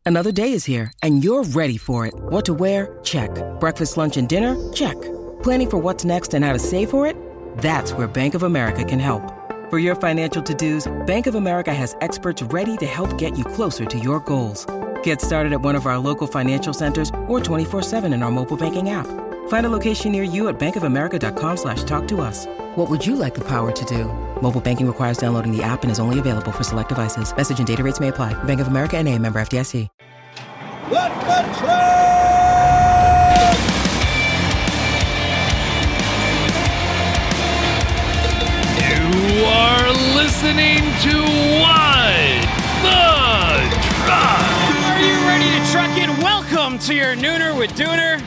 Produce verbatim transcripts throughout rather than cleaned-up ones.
Another day is here, and you're ready for it. What to wear? Check. Breakfast, lunch, and dinner? Check. Planning for what's next and how to save for it? That's where Bank of America can help. For your financial to-dos, Bank of America has experts ready to help get you closer to your goals. Get started at one of our local financial centers or twenty-four seven in our mobile banking app. Find a location near you at bankofamerica.com slash talk to us. What would you like the power to do? Mobile banking requires downloading the app and is only available for select devices. Message and data rates may apply. Bank of America N A, member F D I C. Let the train! You are listening to What the Truck. Are you ready to truck it? Welcome to your Nooner with Dooner.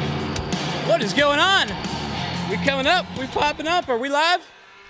What is going on? We coming up? We popping up? Are we live?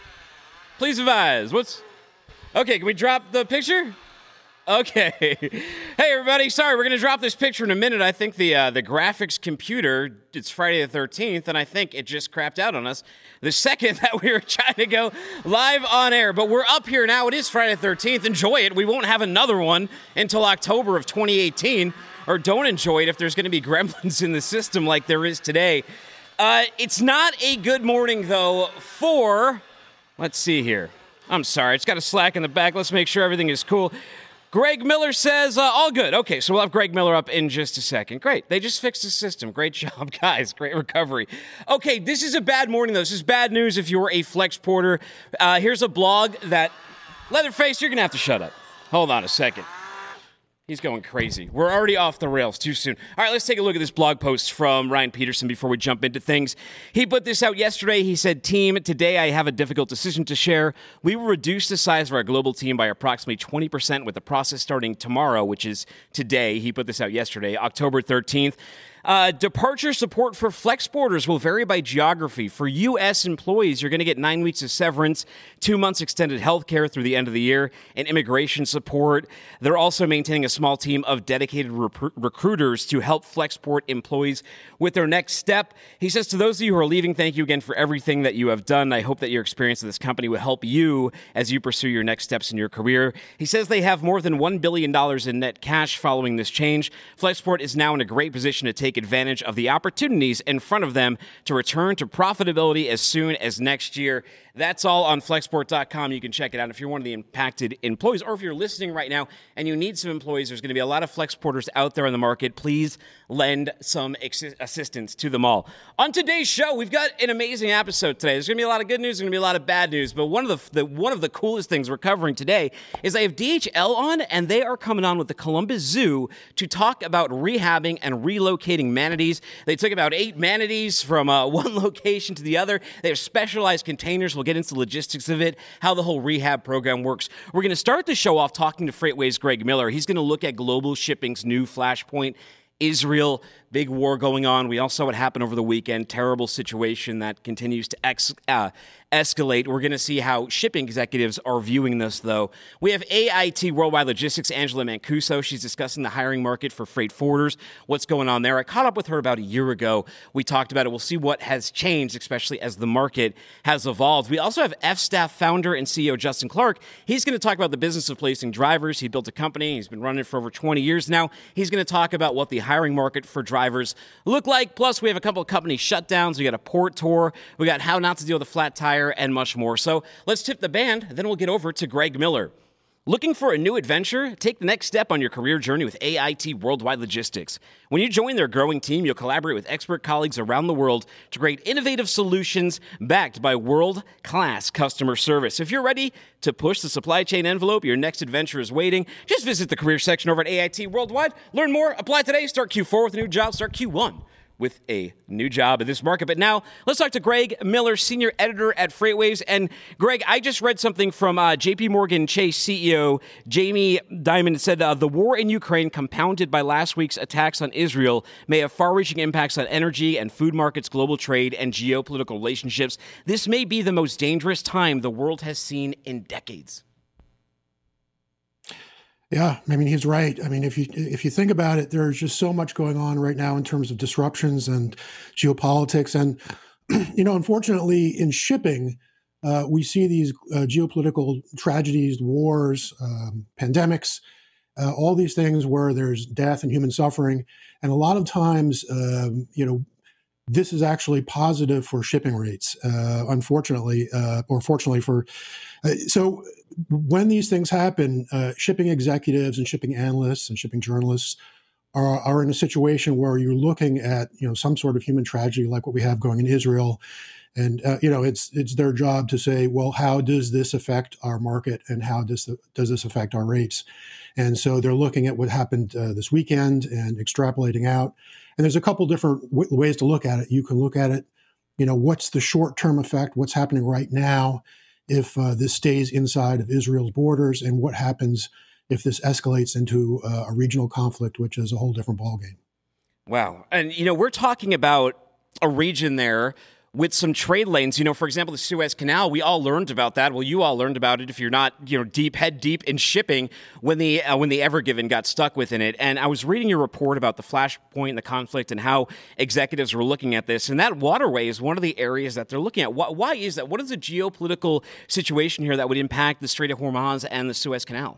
Please advise. What's... Okay, can we drop the picture? Okay. Hey, everybody. Sorry, we're going to drop this picture in a minute. I think the uh, the graphics computer, it's Friday the thirteenth, and I think it just crapped out on us the second that we were trying to go live on air. But we're up here now. It is Friday the thirteenth. Enjoy it. We won't have another one until October of twenty eighteen. Or don't enjoy it if there's going to be gremlins in the system like there is today. Uh, it's not a good morning, though, for... Let's see here. I'm sorry. It's got a slack in the back. Let's make sure everything is cool. Greg Miller says, uh, all good. Okay, so we'll have Greg Miller up in just a second. Great. They just fixed the system. Great job, guys. Great recovery. Okay, this is a bad morning, though. This is bad news if you're a flex porter. Uh, here's a blog that... Leatherface, you're going to have to shut up. Hold on a second. He's going crazy. We're already off the rails too soon. All right, let's take a look at this blog post from Ryan Peterson before we jump into things. He put this out yesterday. He said, team, today I have a difficult decision to share. We will reduce the size of our global team by approximately twenty percent with the process starting tomorrow, which is today. He put this out yesterday, October thirteenth. Uh, departure support for flex porters will vary by geography. For U S employees, you're going to get nine weeks of severance, two months extended health care through the end of the year, and immigration support. They're also maintaining a small team of dedicated rep- recruiters to help Flexport employees with their next step. He says, to those of you who are leaving, thank you again for everything that you have done. I hope that your experience at this company will help you as you pursue your next steps in your career. He says they have more than one billion dollars in net cash following this change. Flexport is now in a great position to take advantage of the opportunities in front of them to return to profitability as soon as next year. That's all on flexport dot com. You can check it out if you're one of the impacted employees, or if you're listening right now and you need some employees. There's going to be a lot of flex porters out there in the market. Please lend some ex- assistance to them all. On today's show, we've got an amazing episode today. There's going to be a lot of good news, there's going to be a lot of bad news, but one of the, the one of the coolest things we're covering today is I have D H L on, and they are coming on with the Columbus Zoo to talk about rehabbing and relocating manatees. They took about eight manatees from uh, one location to the other. They have specialized containers. We'll get into the logistics of it, how the whole rehab program works. We're going to start the show off talking to Freightways' Greg Miller. He's going to look at global shipping's new flashpoint. Israel, big war going on. We all saw what happened over the weekend. Terrible situation that continues to ex- uh, escalate. We're going to see how shipping executives are viewing this, though. We have A I T Worldwide Logistics, Angela Mancuso. She's discussing the hiring market for freight forwarders, what's going on there. I caught up with her about a year ago. We talked about it. We'll see what has changed, especially as the market has evolved. We also have F-Staff founder and C E O Justin Clark. He's going to talk about the business of placing drivers. He built a company. He's been running it for over twenty years now. He's going to talk about what the hiring market for drivers look like. Plus, we have a couple of company shutdowns. We got a port tour. We got how not to deal with a flat tire and much more. So let's tip the band, then we'll get over to Greg Miller. Looking for a new adventure? Take the next step on your career journey with A I T Worldwide Logistics. When you join their growing team, you'll collaborate with expert colleagues around the world to create innovative solutions backed by world-class customer service. If you're ready to push the supply chain envelope, your next adventure is waiting. Just visit the career section over at A I T Worldwide. Learn more. Apply today. Start Q four with a new job. Start Q one with a new job in this market. But now, let's talk to Greg Miller, senior editor at Freightways. And Greg, I just read something from uh, J P Morgan Chase C E O Jamie Dimon. Said uh, the war in Ukraine, compounded by last week's attacks on Israel, may have far-reaching impacts on energy and food markets, global trade, and geopolitical relationships. This may be the most dangerous time the world has seen in decades. Yeah, I mean, he's right. I mean, if you if you think about it, there's just so much going on right now in terms of disruptions and geopolitics. And, you know, unfortunately, in shipping, uh, we see these uh, geopolitical tragedies, wars, um, pandemics, uh, all these things where there's death and human suffering. And a lot of times, um, you know, this is actually positive for shipping rates, uh, unfortunately, uh, or fortunately for. Uh, so when these things happen, uh, shipping executives and shipping analysts and shipping journalists are, are in a situation where you're looking at, you know, some sort of human tragedy like what we have going in Israel. And, uh, you know, it's it's their job to say, well, how does this affect our market and how does, the, does this affect our rates? And so they're looking at what happened uh, this weekend and extrapolating out. And there's a couple different w- ways to look at it. You can look at it, you know, what's the short-term effect? What's happening right now if uh, this stays inside of Israel's borders? And what happens if this escalates into uh, a regional conflict, which is a whole different ballgame? Wow. And, you know, we're talking about a region there with some trade lanes. You know, for example, the Suez Canal, we all learned about that. Well, you all learned about it if you're not, you know, deep, head deep in shipping when the uh, when the Ever Given got stuck within it. And I was reading your report about the flashpoint and the conflict and how executives were looking at this. And that waterway is one of the areas that they're looking at. Why, why is that? What is the geopolitical situation here that would impact the Strait of Hormuz and the Suez Canal?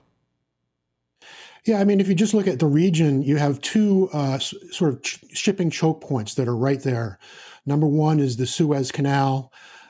Yeah, I mean, if you just look at the region, you have two uh, s- sort of ch- shipping choke points that are right there. Number one is the Suez Canal,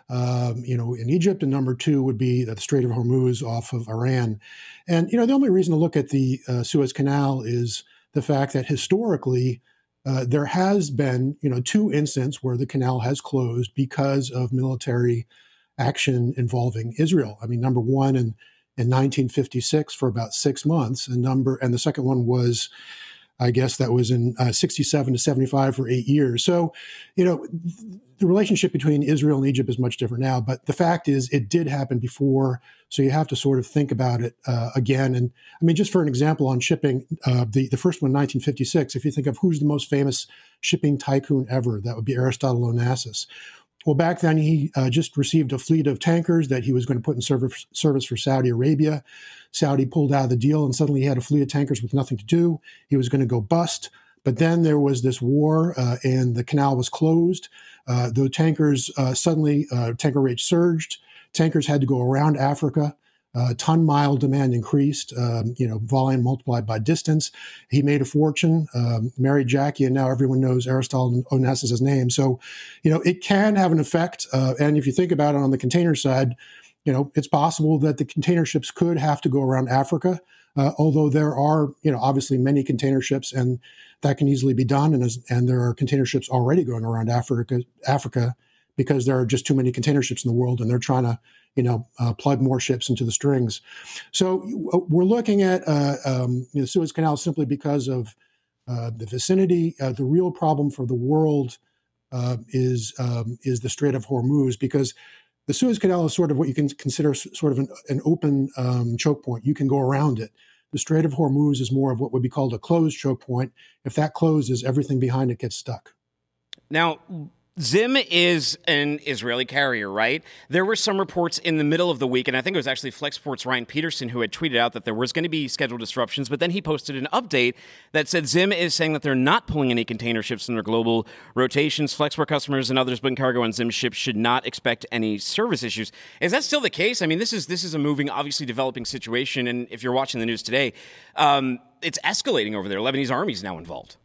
um, you know, in Egypt, and number two would be the Strait of Hormuz off of Iran. And, you know, the only reason to look at the uh, Suez Canal is the fact that historically uh, there has been, you know, two instances where the canal has closed because of military action involving Israel. I mean, number one in, in nineteen fifty-six for about six months, and number and the second one was, I guess that was in uh, sixty-seven to seventy-five for eight years. So, you know, the relationship between Israel and Egypt is much different now. But the fact is, it did happen before. So you have to sort of think about it uh, again. And I mean, just for an example on shipping, uh, the, the first one, nineteen fifty-six, if you think of who's the most famous shipping tycoon ever, that would be Aristotle Onassis. Well, back then, he uh, just received a fleet of tankers that he was going to put in service, service for Saudi Arabia. Saudi pulled out of the deal, and suddenly he had a fleet of tankers with nothing to do. He was going to go bust. But then there was this war, uh, and the canal was closed. Uh, the tankers uh, suddenly, uh, tanker rates surged. Tankers had to go around Africa. Uh, ton mile demand increased, um, you know, volume multiplied by distance. He made a fortune, um, married Jackie, and now everyone knows Aristotle Onassis' name. So, you know, it can have an effect. Uh, and if you think about it on the container side, you know, it's possible that the container ships could have to go around Africa, uh, although there are, you know, obviously many container ships, and that can easily be done. And, as, and there are container ships already going around Africa, Africa, because there are just too many container ships in the world, and they're trying to, you know, uh, plug more ships into the strings. So we're looking at uh, um, you know, the Suez Canal simply because of uh, the vicinity. Uh, the real problem for the world uh, is um, is the Strait of Hormuz, because the Suez Canal is sort of what you can consider sort of an, an open um, choke point. You can go around it. The Strait of Hormuz is more of what would be called a closed choke point. If that closes, everything behind it gets stuck. Now, Zim is an Israeli carrier, right? There were some reports in the middle of the week, and I think it was actually Flexport's Ryan Peterson who had tweeted out that there was going to be scheduled disruptions, but then he posted an update that said Zim is saying that they're not pulling any container ships in their global rotations. Flexport customers and others putting cargo on Zim ships should not expect any service issues. Is that still the case? I mean, this is this is a moving, obviously developing situation, and if you're watching the news today, um, it's escalating over there. Lebanese army is now involved.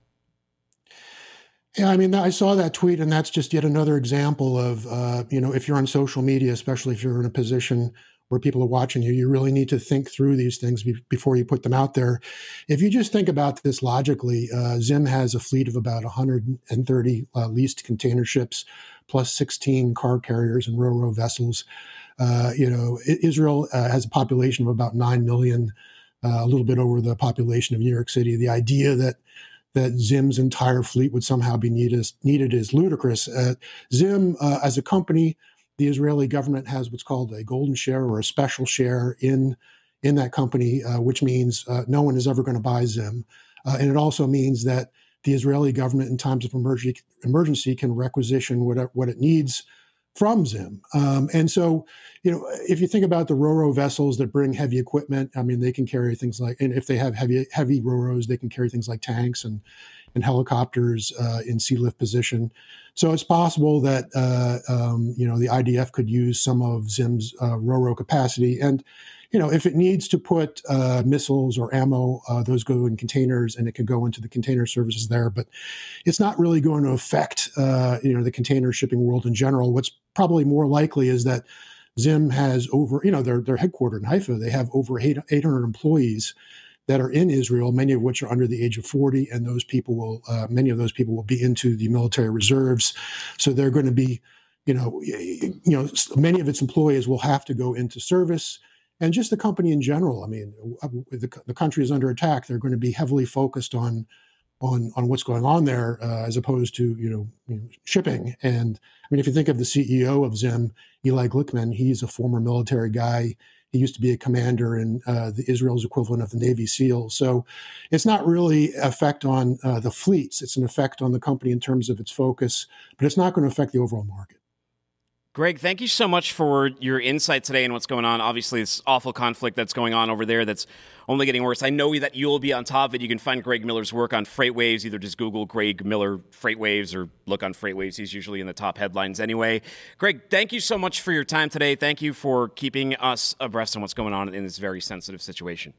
Yeah, I mean, I saw that tweet, and that's just yet another example of, uh, you know, if you're on social media, especially if you're in a position where people are watching you, you really need to think through these things be- before you put them out there. If you just think about this logically, uh, Zim has a fleet of about one hundred thirty uh, leased container ships, plus sixteen car carriers and ro-ro vessels. Uh, you know, Israel uh, has a population of about nine million, uh, a little bit over the population of New York City. The idea that that Zim's entire fleet would somehow be needed, needed is ludicrous. Uh, Zim, uh, as a company, the Israeli government has what's called a golden share or a special share in, in that company, uh, which means uh, no one is ever going to buy Zim. Uh, and it also means that the Israeli government, in times of emergency, emergency can requisition what, what it needs from Zim. Um, and so, you know, if you think about the ro-ro vessels that bring heavy equipment, I mean, they can carry things like, and if they have heavy heavy ro-ros, they can carry things like tanks and, and helicopters uh, in sea lift position. So it's possible that, uh, um, you know, the I D F could use some of Zim's uh, ro-ro capacity. And, you know, if it needs to put uh, missiles or ammo, uh, those go in containers, and it could go into the container services there. But it's not really going to affect, uh, you know, the container shipping world in general. What's probably more likely is that Zim has over, you know, they're, they're headquartered in Haifa. They have over eight hundred employees that are in Israel, many of which are under the age of forty. And those people will, uh, many of those people will be into the military reserves. So they're going to be, you know, you know, many of its employees will have to go into service. And just the company in general. I mean, the, the country is under attack. They're going to be heavily focused on on on what's going on there, uh, as opposed to you know, you know shipping. And I mean, if you think of the C E O of Zim, Eli Glickman, he's a former military guy. He used to be a commander in uh, the Israel's equivalent of the Navy SEAL. So it's not really an effect on uh, the fleets. It's an effect on the company in terms of its focus, but it's not going to affect the overall market. Greg, thank you so much for your insight today and what's going on. Obviously, this awful conflict that's going on over there that's only getting worse. I know that you'll be on top of it. You can find Greg Miller's work on FreightWaves. Either just Google Greg Miller FreightWaves or look on FreightWaves. He's usually in the top headlines anyway. Greg, thank you so much for your time today. Thank you for keeping us abreast on what's going on in this very sensitive situation.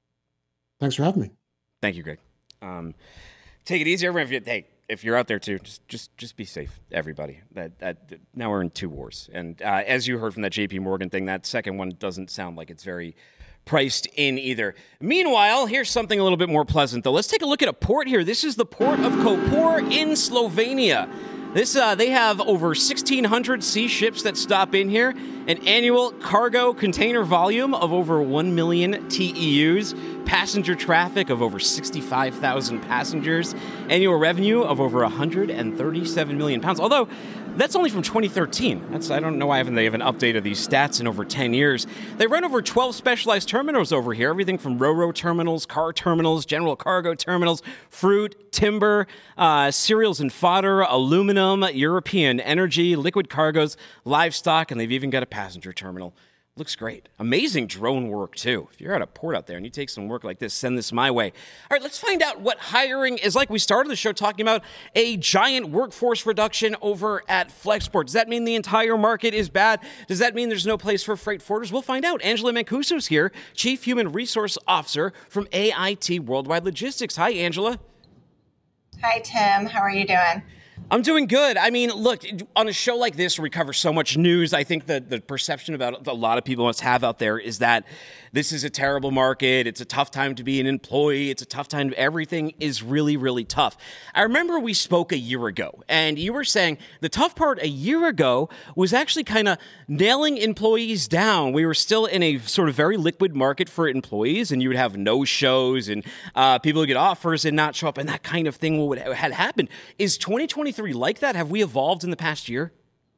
Thanks for having me. Thank you, Greg. Um, take it easy, everyone. Hey, if you're out there too, just just just be safe, everybody. That that now we're in two wars, and uh, as you heard from that J P Morgan thing, that second one doesn't sound like it's very priced in either. Meanwhile, here's something a little bit more pleasant, though. Let's take a look at a port here. This is the port of Koper in Slovenia. This uh, they have over sixteen hundred sea ships that stop in here, an annual cargo container volume of over one million T E Us, passenger traffic of over sixty-five thousand passengers, annual revenue of over one hundred thirty-seven million pounds. Although that's only from twenty thirteen. That's I don't know why haven't they haven't updated these stats in over ten years. They run over twelve specialized terminals over here, everything from ro-ro terminals, car terminals, general cargo terminals, fruit, timber, uh, cereals and fodder, aluminum, European energy, liquid cargoes, livestock, and they've even got a passenger terminal. Looks great. Amazing drone work, too. If you're at a port out there and you take some work like this, send this my way. All right, let's find out what hiring is like. We started the show talking about a giant workforce reduction over at Flexport. Does that mean the entire market is bad? Does that mean there's no place for freight forwarders? We'll find out. Angela Mancuso's here, Chief Human Resource Officer from A I T Worldwide Logistics. Hi, Angela. Hi, Tim. How are you doing? I'm doing good. I mean, look, on a show like this where we cover so much news, I think that the perception about a lot of people must have out there is that this is a terrible market. It's a tough time to be an employee. It's a tough time. Everything is really, really tough. I remember we spoke a year ago, and you were saying the tough part a year ago was actually kind of nailing employees down. We were still in a sort of very liquid market for employees, and you would have no shows, and uh, people would get offers and not show up, and that kind of thing would had happened. Is twenty twenty-three like that? Have we evolved in the past year?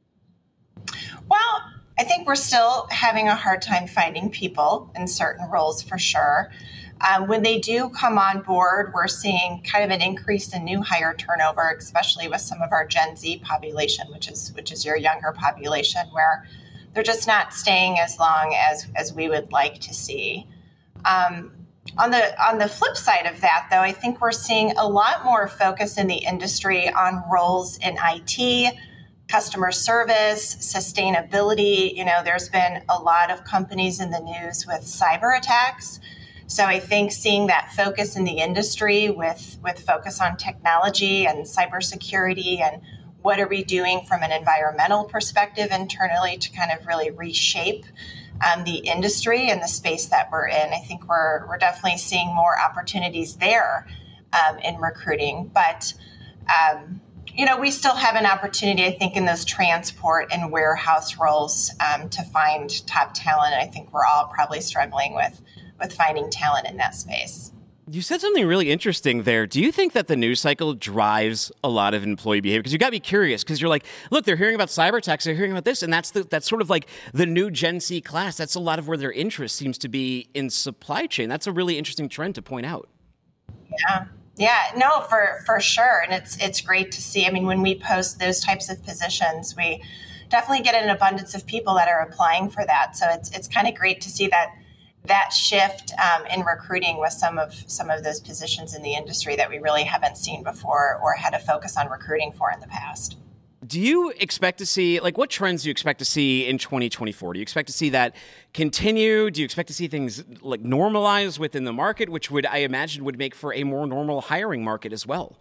Well, I think we're still having a hard time finding people in certain roles for sure. Um, when they do come on board, we're seeing kind of an increase in new hire turnover, especially with some of our Gen Z population, which is which is your younger population, where they're just not staying as long as as we would like to see. Um, on the on the flip side of that, though, I think we're seeing a lot more focus in the industry on roles in I T, customer service, sustainability. You know, there's been a lot of companies in the news with cyber attacks. So I think seeing that focus in the industry with, with focus on technology and cybersecurity and what are we doing from an environmental perspective internally to kind of really reshape um, the industry and the space that we're in. I think we're we're definitely seeing more opportunities there um, in recruiting. But um, you know, we still have an opportunity, I think, in those transport and warehouse roles um, to find top talent. I think we're all probably struggling with, with finding talent in that space. You said something really interesting there. Do you think that the news cycle drives a lot of employee behavior? Because you got to be curious, because you're like, look, they're hearing about cyber attacks, they're hearing about this, and that's the, that's sort of like the new Gen Z class. That's a lot of where their interest seems to be in supply chain. That's a really interesting trend to point out. Yeah. Yeah, no, for, for sure. And it's it's great to see. I mean, when we post those types of positions, we definitely get an abundance of people that are applying for that. So it's it's kind of great to see that that shift um, in recruiting with some of some of those positions in the industry that we really haven't seen before or had a focus on recruiting for in the past. Do you expect to see, like, what trends do you expect to see in twenty twenty-four? Do you expect to see that continue? Do you expect to see things, like, normalize within the market, which would, I imagine, would make for a more normal hiring market as well?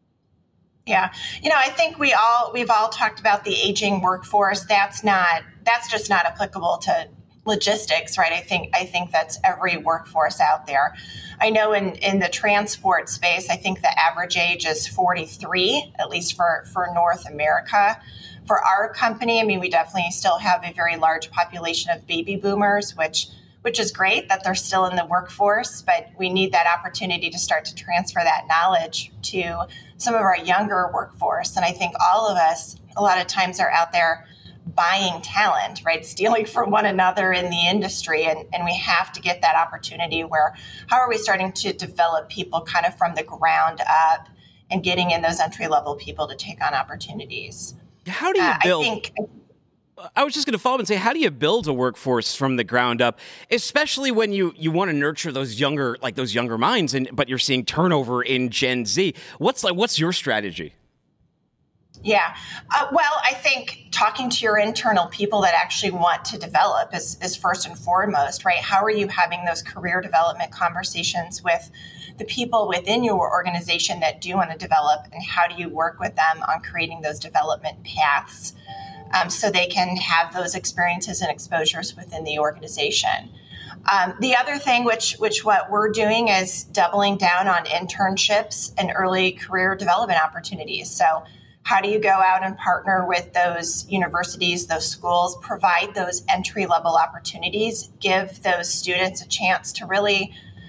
Yeah. You know, I think we all, we've all talked about the aging workforce. That's not, that's just not applicable to logistics, right? I think, I think that's every workforce out there. I know in, in the transport space, I think the average age is forty-three, at least for, for North America. For our company, I mean, we definitely still have a very large population of baby boomers, which which is great that they're still in the workforce, but we need that opportunity to start to transfer that knowledge to some of our younger workforce. And I think all of us, a lot of times, are out there buying talent, right? Stealing from one another in the industry. And, and we have to get that opportunity where, how are we starting to develop people kind of from the ground up and getting in those entry-level people to take on opportunities? How do you uh, build... I think, I was just going to follow up and say, how do you build a workforce from the ground up, especially when you, you want to nurture those younger, like those younger minds, and but you're seeing turnover in Gen Z? What's like, what's your strategy? Yeah, uh, well, I think talking to your internal people that actually want to develop is, is first and foremost, right? How are you having those career development conversations with the people within your organization that do want to develop, and how do you work with them on creating those development paths? Um, so they can have those experiences and exposures within the organization. Um, the other thing, which which what we're doing, is doubling down on internships and early career development opportunities. So how do you go out and partner with those universities, those schools, provide those entry-level opportunities, give those students a chance to really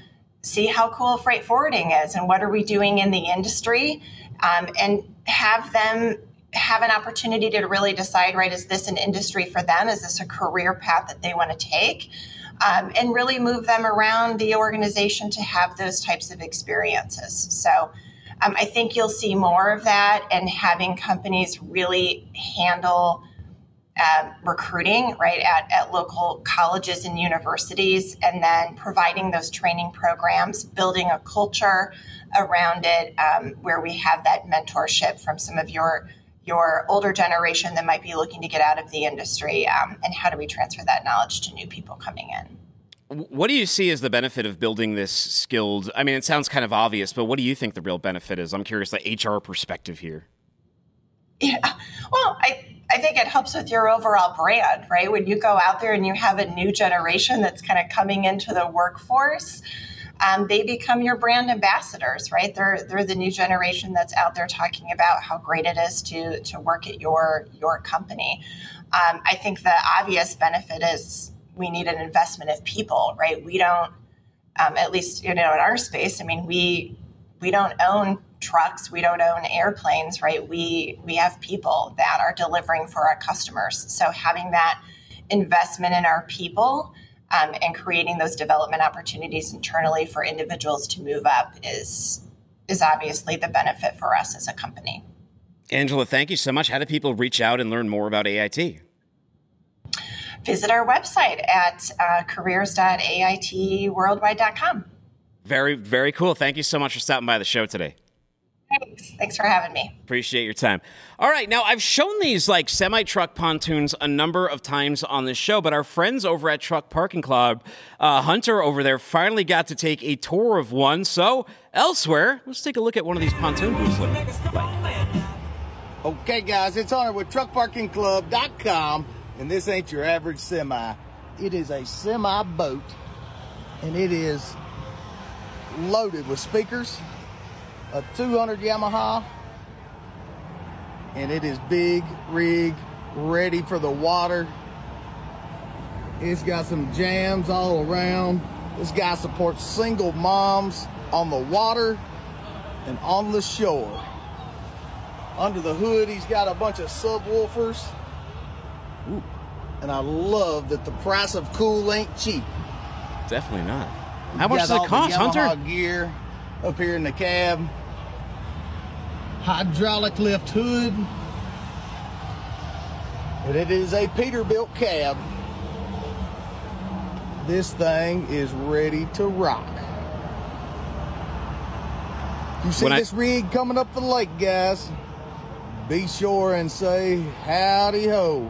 see how cool freight forwarding is and what are we doing in the industry, um, and have them have an opportunity to really decide, right, is this an industry for them? Is this a career path that they want to take? Um, and really move them around the organization to have those types of experiences. So um, I think you'll see more of that, and having companies really handle uh, recruiting, right, at, at local colleges and universities, and then providing those training programs, building a culture around it, um, where we have that mentorship from some of your your older generation that might be looking to get out of the industry, um, and how do we transfer that knowledge to new people coming in? What do you see as the benefit of building this skilled? I mean, it sounds kind of obvious, but what do you think the real benefit is? I'm curious, the H R perspective here. Yeah, well, I, I think it helps with your overall brand, right? When you go out there and you have a new generation that's kind of coming into the workforce, Um, they become your brand ambassadors, right? They're they're the new generation that's out there talking about how great it is to to work at your your company. Um, I think the obvious benefit is we need an investment of people, right? We don't, um, at least you know in our space. I mean, we we don't own trucks, we don't own airplanes, right? We we have people that are delivering for our customers. So having that investment in our people, Um, and creating those development opportunities internally for individuals to move up is is obviously the benefit for us as a company. Angela, thank you so much. How do people reach out and learn more about A I T? Visit our website at uh, careers dot A I T worldwide dot com. Very, very cool. Thank you so much for stopping by the show today. Thanks. Thanks for having me. Appreciate your time. All right. Now, I've shown these like semi-truck pontoons a number of times on this show, but our friends over at Truck Parking Club, uh, Hunter over there, finally got to take a tour of one. So elsewhere, let's take a look at one of these pontoon booths. Like. Okay, guys, it's Hunter with truck parking club dot com, and this ain't your average semi. It is a semi boat, and it is loaded with speakers, a two hundred Yamaha, and it is big rig, ready for the water. It's got some jams all around. This guy supports single moms on the water and on the shore. Under the hood, he's got a bunch of subwoofers. Ooh. And I love that the price of cool ain't cheap. Definitely not. How much does it cost, Hunter? Yamaha gear up here in the cab. Hydraulic lift hood. And it is a Peterbilt cab. This thing is ready to rock. You see When this I... rig coming up the lake, guys. be sure and say howdy ho.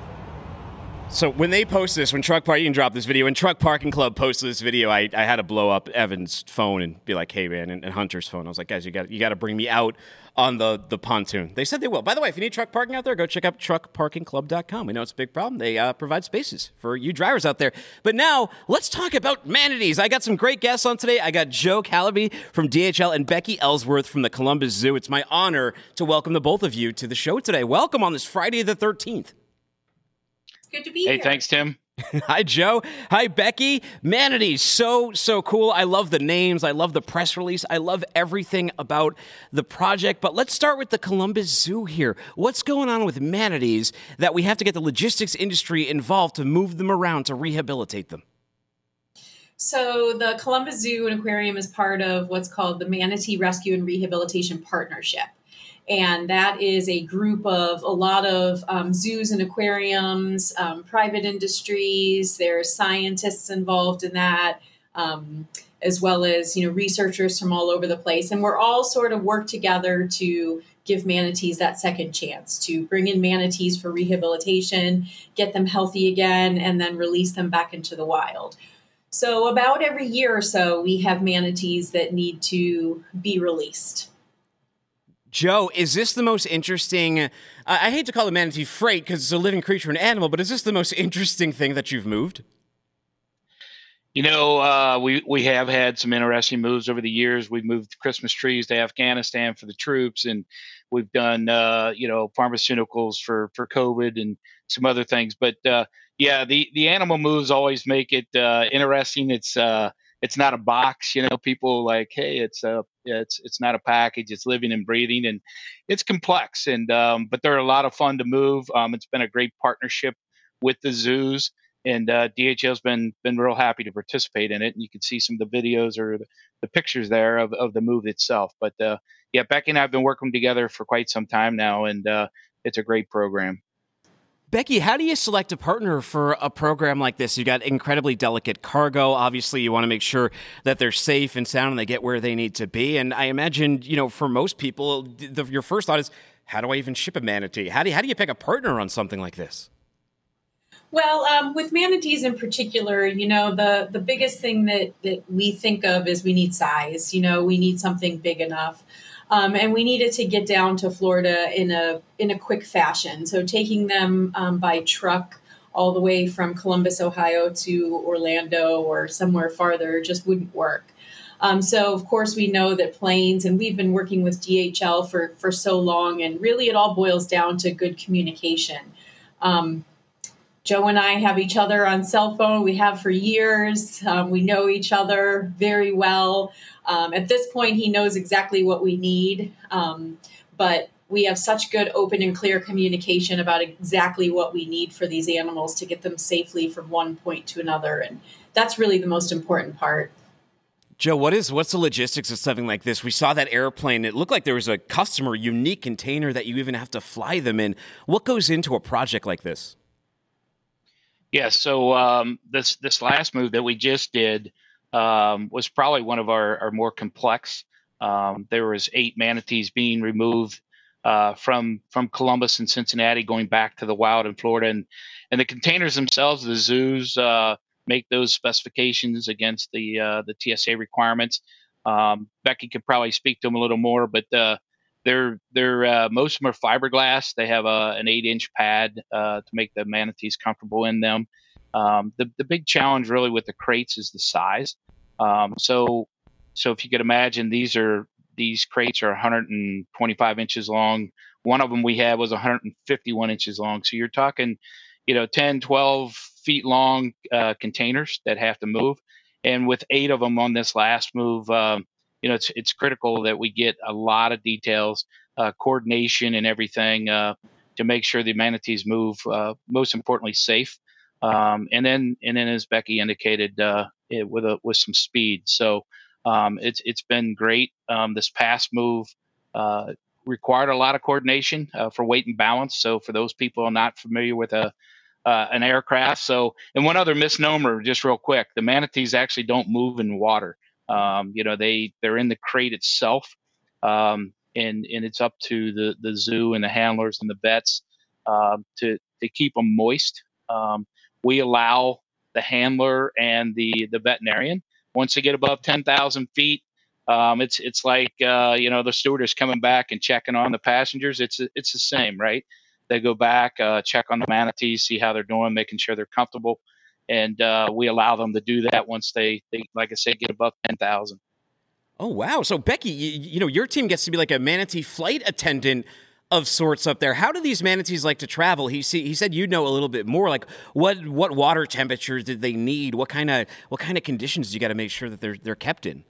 So when they post this, when Truck Park, you can drop this video, when Truck Parking Club posted this video, I, I had to blow up Evan's phone and be like, hey, man, and, and Hunter's phone. I was like, guys, you got you got to bring me out on the, the pontoon. They said they will. By the way, if you need truck parking out there, go check out truck parking club dot com. We know it's a big problem. They uh, provide spaces for you drivers out there. But now, let's talk about manatees. I got some great guests on today. I got Joe Calaby from D H L and Becky Ellsworth from the Columbus Zoo. It's my honor to welcome the both of you to the show today. Welcome on this Friday the thirteenth. Good to be hey, here. Thanks, Tim. Hi, Joe. Hi, Becky. Manatees, so, so cool. I love the names. I love the press release. I love everything about the project. But let's start with the Columbus Zoo here. What's going on with manatees that we have to get the logistics industry involved to move them around to rehabilitate them? So the Columbus Zoo and Aquarium is part of what's called the Manatee Rescue and Rehabilitation Partnership. And that is a group of a lot of um, zoos and aquariums, um, private industries. There's scientists involved in that, um, as well as, you know, researchers from all over the place. And we're all sort of work together to give manatees that second chance, to bring in manatees for rehabilitation, get them healthy again, and then release them back into the wild. So about every year or so, we have manatees that need to be released. Joe, is this the most interesting, uh, I hate to call it manatee freight because it's a living creature and animal, but is this the most interesting thing that you've moved? You know, uh, we, we have had some interesting moves over the years. We've moved Christmas trees to Afghanistan for the troops, and we've done, uh, you know, pharmaceuticals for, for COVID and some other things. But, uh, yeah, the, the animal moves always make it uh, interesting. It's uh, it's not a box, you know, people like, hey, it's a, it's, it's not a package, it's living and breathing, and it's complex. And, um, but they're a lot of fun to move. Um, it's been a great partnership with the zoos, and uh, D H L's been, been real happy to participate in it. And you can see some of the videos or the, the pictures there of, of the move itself. But uh, yeah, Becky and I have been working together for quite some time now, and uh, it's a great program. Becky, how do you select a partner for a program like this? You got incredibly delicate cargo. Obviously, you want to make sure that they're safe and sound and they get where they need to be. And I imagine, you know, for most people, the, your first thought is, how do I even ship a manatee? How do you, how do you pick a partner on something like this? Well, um, with manatees in particular, you know, the, the biggest thing that, that we think of is we need size. You know, we need something big enough. Um, and we needed to get down to Florida in a in a quick fashion. So taking them um, by truck all the way from Columbus, Ohio to Orlando or somewhere farther just wouldn't work. Um, so, of course, we know that planes, and we've been working with D H L for, for so long, and really it all boils down to good communication. Um, Joe and I have each other on cell phone. We have for years. Um, we know each other very well. Um, at this point, he knows exactly what we need, um, but we have such good open and clear communication about exactly what we need for these animals to get them safely from one point to another. And that's really the most important part. Joe, what is what's the logistics of something like this? We saw that airplane. It looked like there was a customer unique container that you even have to fly them in. What goes into a project like this? Yeah, so um, this this last move that we just did um, was probably one of our, our more complex. Um, there was eight manatees being removed uh, from from Columbus and Cincinnati, going back to the wild in Florida, and and the containers themselves, the zoos uh, make those specifications against the uh, the T S A requirements. Um, Becky could probably speak to them a little more, but uh, they're they're uh, most of them are fiberglass. They have a, an eight inch pad uh, to make the manatees comfortable in them. Um, the the big challenge really with the crates is the size. Um, so so if you could imagine, these are these crates are one hundred twenty-five inches long. One of them we had was one hundred fifty-one inches long. So you're talking, you know, ten, twelve feet long uh, containers that have to move. And with eight of them on this last move, um, you know, it's it's critical that we get a lot of details, uh, coordination, and everything uh, to make sure the manatees move. Uh, most importantly, safe, um, and then and then as Becky indicated, uh, it, with a with some speed. So um, it's it's been great. Um, this past move uh, required a lot of coordination uh, for weight and balance. So for those people not familiar with a uh, an aircraft, so and one other misnomer, just real quick, the manatees actually don't move in water. Um, you know, they, they're in the crate itself. Um, and and it's up to the the zoo and the handlers and the vets uh, to to keep them moist. Um, we allow the handler and the the veterinarian, once they get above ten thousand feet, um, it's it's like uh, you know the stewardess coming back and checking on the passengers. It's it's the same, right? They go back, uh, check on the manatees, see how they're doing, making sure they're comfortable, and uh, we allow them to do that once they, they like I said, get above ten thousand. Oh, wow. So, Becky, you, you know, your team gets to be like a manatee flight attendant of sorts up there. How do these manatees like to travel? He see, he said you know a little bit more. Like, what what water temperatures did they need? What kind of what kind of conditions do you got to make sure that they're they're kept in?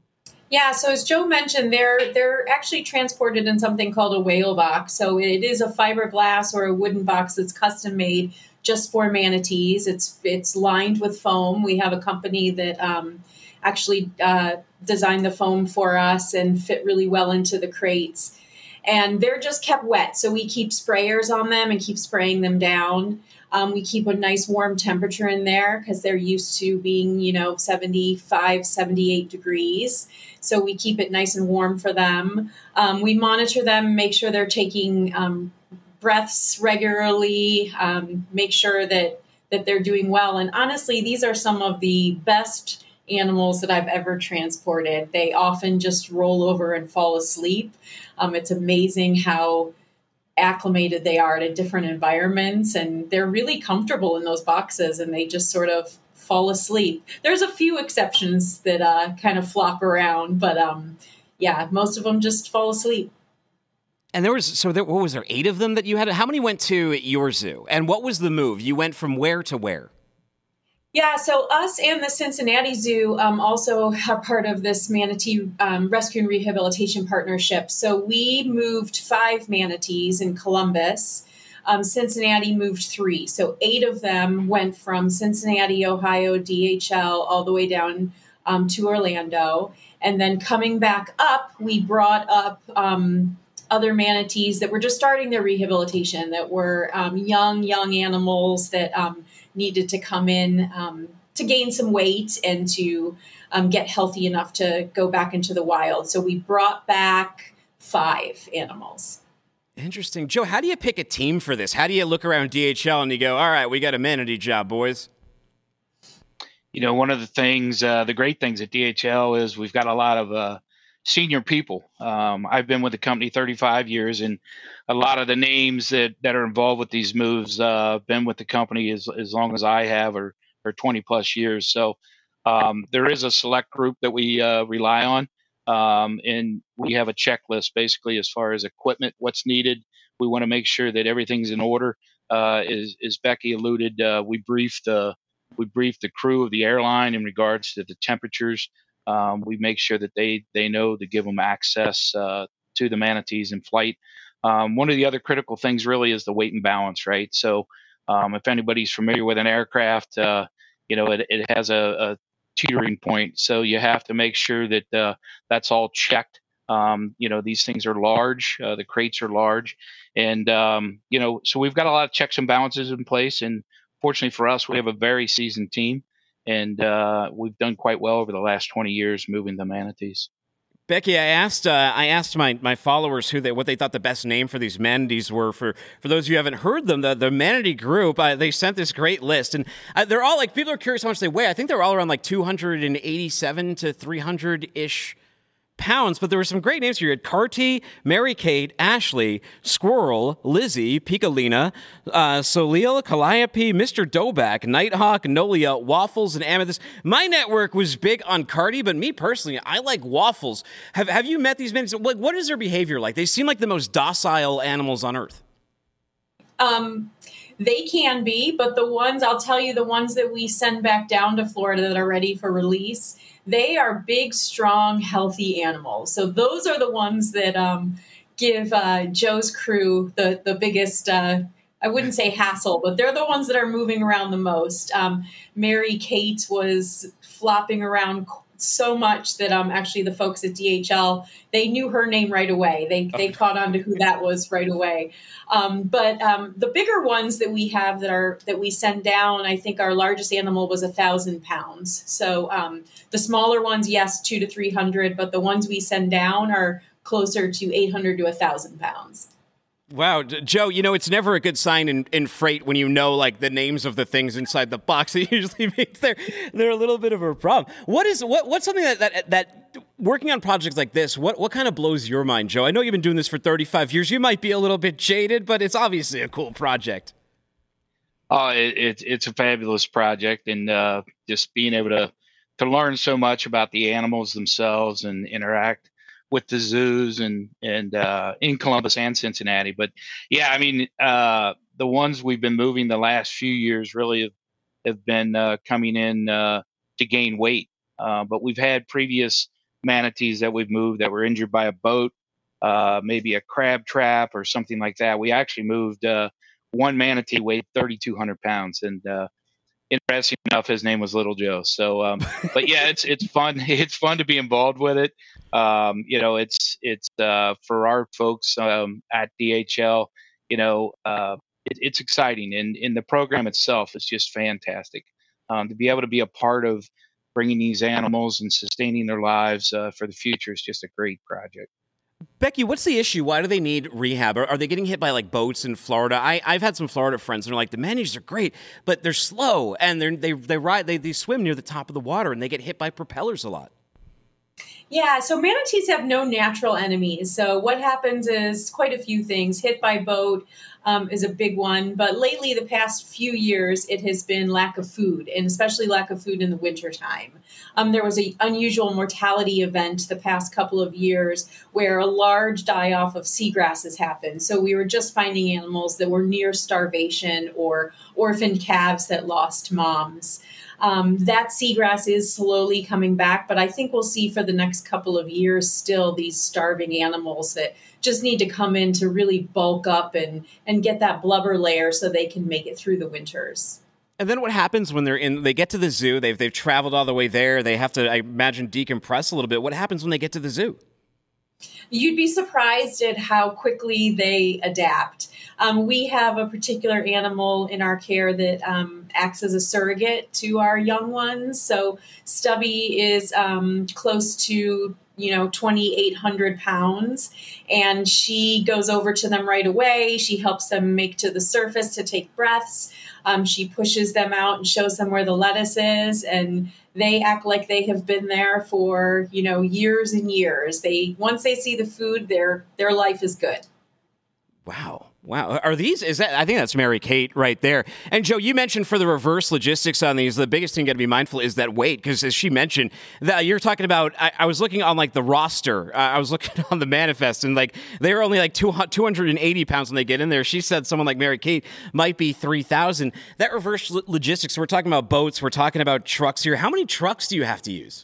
Yeah, so as Joe mentioned, they're they're actually transported in something called a whale box. So it is a fiberglass or a wooden box that's custom made just for manatees. It's it's lined with foam. We have a company that um, actually uh, designed the foam for us and fit really well into the crates. And they're just kept wet. So we keep sprayers on them and keep spraying them down. Um, we keep a nice warm temperature in there because they're used to being, you know, seventy-five, seventy-eight degrees. So we keep it nice and warm for them. Um, we monitor them, make sure they're taking um, breaths regularly, um, make sure that, that they're doing well. And honestly, these are some of the best animals that I've ever transported. They often just roll over and fall asleep. Um, it's amazing how acclimated they are to different environments, and they're really comfortable in those boxes, and they just sort of fall asleep. There's a few exceptions that uh, kind of flop around, but um, yeah, most of them just fall asleep. And there was, so there, what was there, eight of them that you had? How many went to your zoo? And what was the move? You went from where to where? Yeah, so us and the Cincinnati Zoo um, also are part of this manatee um, rescue and rehabilitation partnership. So we moved five manatees in Columbus. Um, Cincinnati moved three. So eight of them went from Cincinnati, Ohio, D H L, all the way down um, to Orlando. And then coming back up, we brought up um, other manatees that were just starting their rehabilitation, that were um, young, young animals that um, needed to come in um, to gain some weight and to um, get healthy enough to go back into the wild. So we brought back five animals. Interesting. Joe, how do you pick a team for this? How do you look around D H L and you go, all right, we got a manatee job, boys? You know, one of the things, uh, the great things at D H L is we've got a lot of uh, senior people. Um, I've been with the company thirty-five years, and a lot of the names that, that are involved with these moves uh, been with the company as, as long as I have, or, or twenty plus years. So um, there is a select group that we uh, rely on. Um, and we have a checklist basically as far as equipment, what's needed. We want to make sure that everything's in order. Uh, as, as Becky alluded, uh, we briefed the we briefed the crew of the airline in regards to the temperatures. Um, we make sure that they they know to give them access uh, to the manatees in flight. Um, one of the other critical things really is the weight and balance, right? So um, if anybody's familiar with an aircraft, uh, you know, it, it has a, a teetering point. So you have to make sure that uh, that's all checked. Um, you know, these things are large. Uh, the crates are large. And, um, you know, so we've got a lot of checks and balances in place. And fortunately for us, we have a very seasoned team. And uh, we've done quite well over the last twenty years moving the manatees. Becky, I asked uh, I asked my, my followers who they what they thought the best name for these manatees were. For for those of you who haven't heard them, the, the manatee group, uh, they sent this great list. And uh, they're all like, people are curious how much they weigh. I think they're all around like two hundred eighty-seven to three hundred-ish pounds, but there were some great names here. You had Carty, Mary Kate, Ashley, Squirrel, Lizzie, Piccolina, uh, Solil, Calliope, Mister Doback, Nighthawk, Nolia, Waffles, and Amethyst. My network was big on Carty, but me personally, I like Waffles. Have Have you met these men? Like, what is their behavior like? They seem like the most docile animals on Earth. Um, they can be, but the ones, I'll tell you, the ones that we send back down to Florida that are ready for release, they are big, strong, healthy animals. So those are the ones that um, give uh, Joe's crew the, the biggest, uh, I wouldn't say hassle, but they're the ones that are moving around the most. Um, Mary Kate was flopping around so much that um, actually the folks at D H L, they knew her name right away. They they caught on to who that was right away. Um, but um, the bigger ones that we have that are that we send down, I think our largest animal was a thousand pounds. So um, the smaller ones, yes, two to three hundred, but the ones we send down are closer to eight hundred to one thousand pounds. Wow, Joe, you know, it's never a good sign in, in freight when you know, like, the names of the things inside the box. It usually means they're, they're a little bit of a problem. What is, what, what's something that, that, that working on projects like this, what, what kind of blows your mind, Joe? I know you've been doing this for thirty-five years. You might be a little bit jaded, but it's obviously a cool project. Oh, it, it, it's a fabulous project, and uh, just being able to, to learn so much about the animals themselves and interact with the zoos and and uh, in Columbus and Cincinnati. But yeah, I mean, uh, the ones we've been moving the last few years really have, have been uh, coming in uh, to gain weight. Uh, but we've had previous manatees that we've moved that were injured by a boat, uh, maybe a crab trap or something like that. We actually moved uh, one manatee weighed thirty-two hundred pounds, and uh, interesting enough, his name was Little Joe. So, um, but yeah, it's it's fun. It's fun to be involved with it. Um, you know, it's it's uh, for our folks um, at D H L. You know, uh, it, it's exciting, and in the program itself, it's just fantastic um, to be able to be a part of bringing these animals and sustaining their lives uh, for the future. Is just a great project. Becky, what's the issue? Why do they need rehab? Are, are they getting hit by like boats in Florida? I, I've had some Florida friends and they're like, the manatees are great, but they're slow and they're, they they ride they, they swim near the top of the water and they get hit by propellers a lot. Yeah, so manatees have no natural enemies. So what happens is quite a few things. Hit by boat um, is a big one. But lately, the past few years, it has been lack of food, and especially lack of food in the wintertime. Um, there was an unusual mortality event the past couple of years where a large die-off of seagrasses happened. So we were just finding animals that were near starvation or orphaned calves that lost moms. Um, that seagrass is slowly coming back, but I think we'll see for the next couple of years still these starving animals that just need to come in to really bulk up and, and get that blubber layer so they can make it through the winters. And then what happens when they're in, they get to the zoo, they've, they've traveled all the way there, they have to, I imagine, decompress a little bit. What happens when they get to the zoo? You'd be surprised at how quickly they adapt. Um, we have a particular animal in our care that um, acts as a surrogate to our young ones. So Stubby is um, close to, you know, twenty-eight hundred pounds, and she goes over to them right away. She helps them make to the surface to take breaths. Um, she pushes them out and shows them where the lettuce is, and they act like they have been there for, you know, years and years. They once they see the food, their their life is good. Wow. Wow. Are these, is that, I think that's Mary Kate right there. And Joe, you mentioned for the reverse logistics on these, the biggest thing you got to be mindful is that weight. Because as she mentioned, that you're talking about, I, I was looking on like the roster, uh, I was looking on the manifest and like, they're only like two hundred eighty pounds when they get in there. She said someone like Mary Kate might be three thousand. That reverse lo- logistics, we're talking about boats, we're talking about trucks here. How many trucks do you have to use?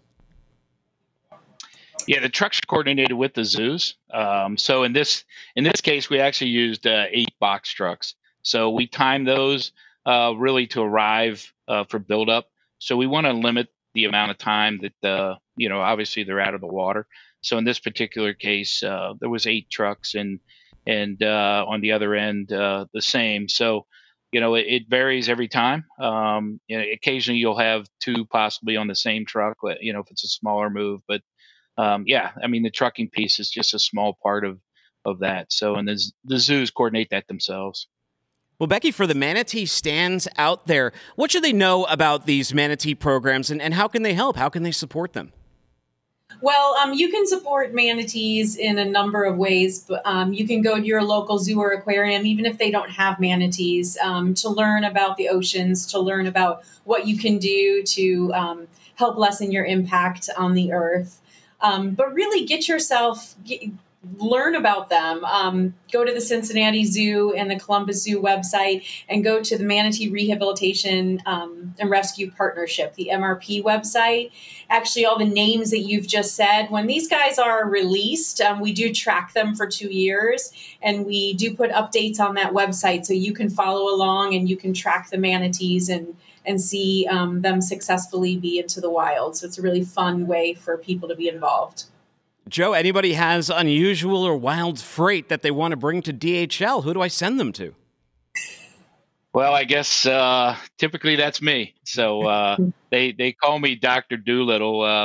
Yeah, the trucks are coordinated with the zoos. Um, so in this in this case, we actually used uh, eight box trucks. So we timed those uh, really to arrive uh, for buildup. So we want to limit the amount of time that uh, you know, obviously they're out of the water. So in this particular case, uh, there was eight trucks, and and uh, on the other end uh, the same. So you know, it, it varies every time. Um, you know, occasionally you'll have two possibly on the same truck. You know, if it's a smaller move, but Um, yeah, I mean, the trucking piece is just a small part of, of that. So, and the, the zoos coordinate that themselves. Well, Becky, for the manatee stands out there, what should they know about these manatee programs, and, and how can they help? How can they support them? Well, um, you can support manatees in a number of ways. But, um, you can go to your local zoo or aquarium, even if they don't have manatees, um, to learn about the oceans, to learn about what you can do to um, help lessen your impact on the earth. Um, but really get yourself, get, learn about them. Um, go to the Cincinnati Zoo and the Columbus Zoo website and go to the Manatee Rehabilitation um, and Rescue Partnership, the M R P website. Actually, all the names that you've just said, when these guys are released, um, we do track them for two years and we do put updates on that website so you can follow along and you can track the manatees and and see um, them successfully be into the wild. So it's a really fun way for people to be involved. Joe, anybody has unusual or wild freight that they want to bring to D H L, who do I send them to? Well, I guess uh, typically that's me. So uh, they they call me Doctor Doolittle. Um,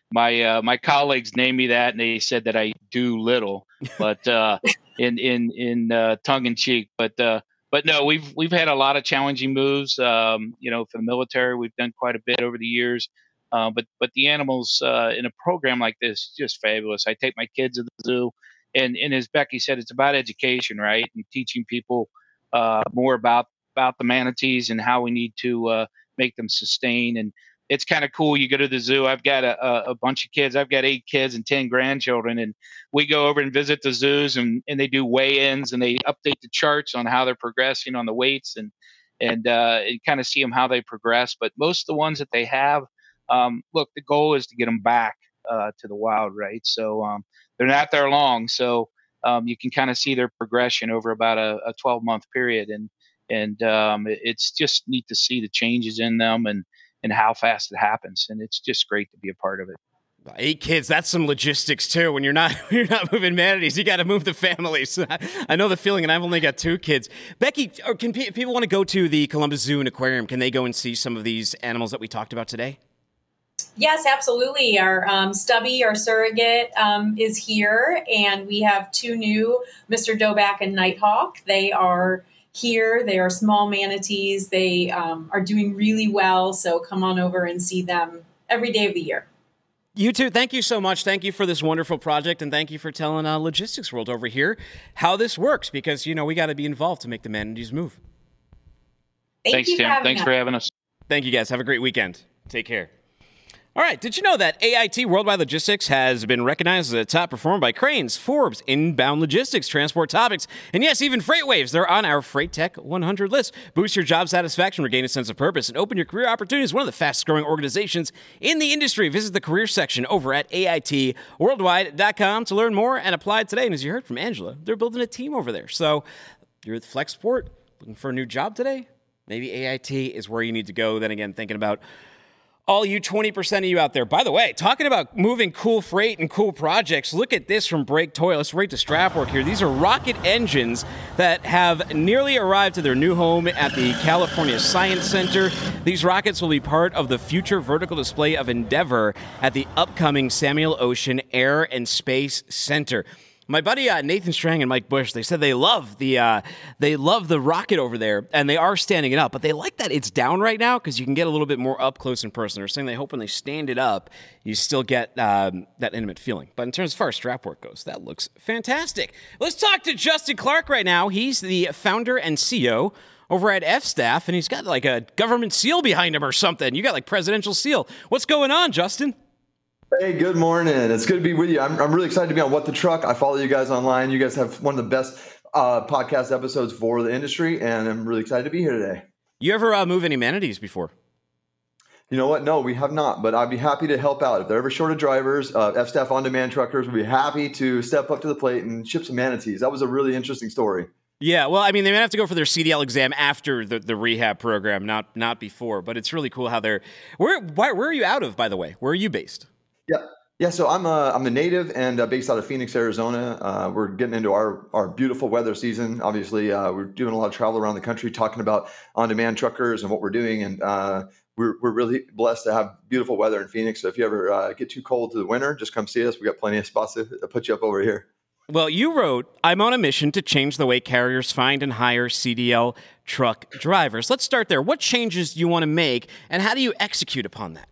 my uh, my colleagues named me that, and they said that I do little, but uh, in in in uh, tongue in cheek. But uh, but no, we've we've had a lot of challenging moves. Um, you know, for the military, we've done quite a bit over the years. Uh, but but the animals uh, in a program like this is just fabulous. I take my kids to the zoo, and and as Becky said, it's about education, right, and teaching people uh, more about about the manatees and how we need to uh, make them sustain. And it's kind of cool. You go to the zoo. I've got a, a, a bunch of kids. I've got eight kids and ten grandchildren, and we go over and visit the zoos, and, and they do weigh-ins, and they update the charts on how they're progressing on the weights, and and, uh, and kind of see them how they progress. But most of the ones that they have, um, look, the goal is to get them back uh, to the wild, right? So um, they're not there long, so um, you can kind of see their progression over about a, a twelve-month period, and and um, it, it's just neat to see the changes in them and and how fast it happens. And it's just great to be a part of it. Eight kids, that's some logistics too. When you're not when you're not moving manatees, you got to move the families. I know the feeling, and I've only got two kids. Becky, or can pe- people want to go to the Columbus Zoo and Aquarium? Can they go and see some of these animals that we talked about today? Yes, absolutely. Our um, Stubby, our surrogate, um, is here, and we have two new, Mister Doback and Nighthawk. They are here. They are small manatees. They um, are doing really well, so come on over and see them every day of the year. You too. Thank you so much. Thank you for this wonderful project, and thank you for telling uh, Logistics World over here how this works, because, you know, we got to be involved to make the manatees move. Thank Thanks, you Tim. for Thanks us. for having us. Thank you, guys. Have a great weekend. Take care. All right, did you know that A I T Worldwide Logistics has been recognized as a top performer by Cranes, Forbes, Inbound Logistics, Transport Topics, and yes, even FreightWaves? They're on our Freight Tech one hundred list. Boost your job satisfaction, regain a sense of purpose, and open your career opportunities. One of the fastest growing organizations in the industry. Visit the career section over at A I T worldwide dot com to learn more and apply today. And as you heard from Angela, they're building a team over there. So you're at Flexport, looking for a new job today? Maybe A I T is where you need to go. Then again, thinking about all you twenty percent of you out there. By the way, talking about moving cool freight and cool projects, look at this from Brake Toy. Let's rate the strap work here. These are rocket engines that have nearly arrived to their new home at the California Science Center. These rockets will be part of the future vertical display of Endeavor at the upcoming Samuel Ocean Air and Space Center. My buddy uh, Nathan Strang and Mike Bush, they said they love the uh, they love the rocket over there, and they are standing it up, but they like that it's down right now because you can get a little bit more up close and personal. They're saying they hope when they stand it up, you still get um, that intimate feeling. But in terms of far as strap work goes, that looks fantastic. Let's talk to Justin Clark right now. He's the founder and C E O over at F-Staff, and he's got like a government seal behind him or something. You got like presidential seal. What's going on, Justin? Hey, good morning. It's good to be with you. I'm, I'm really excited to be on What the Truck. I follow you guys online. You guys have one of the best uh, podcast episodes for the industry, and I'm really excited to be here today. You ever uh, move any manatees before? You know what? No, we have not, but I'd be happy to help out. If they're ever short of drivers, uh, F-Staff on-demand truckers would be happy to step up to the plate and ship some manatees. That was a really interesting story. Yeah, well, I mean, they might have to go for their C D L exam after the, the rehab program, not not before, but it's really cool how they're... Where, why, where are you out of, by the way? Where are you based? Yeah. Yeah, so I'm a, I'm a native and uh, based out of Phoenix, Arizona. Uh, we're getting into our, our beautiful weather season. Obviously, uh, we're doing a lot of travel around the country talking about on-demand truckers and what we're doing. And uh, we're we're really blessed to have beautiful weather in Phoenix. So if you ever uh, get too cold to the winter, just come see us. We got plenty of spots to put you up over here. Well, you wrote, I'm on a mission to change the way carriers find and hire C D L truck drivers. Let's start there. What changes do you want to make, and how do you execute upon that?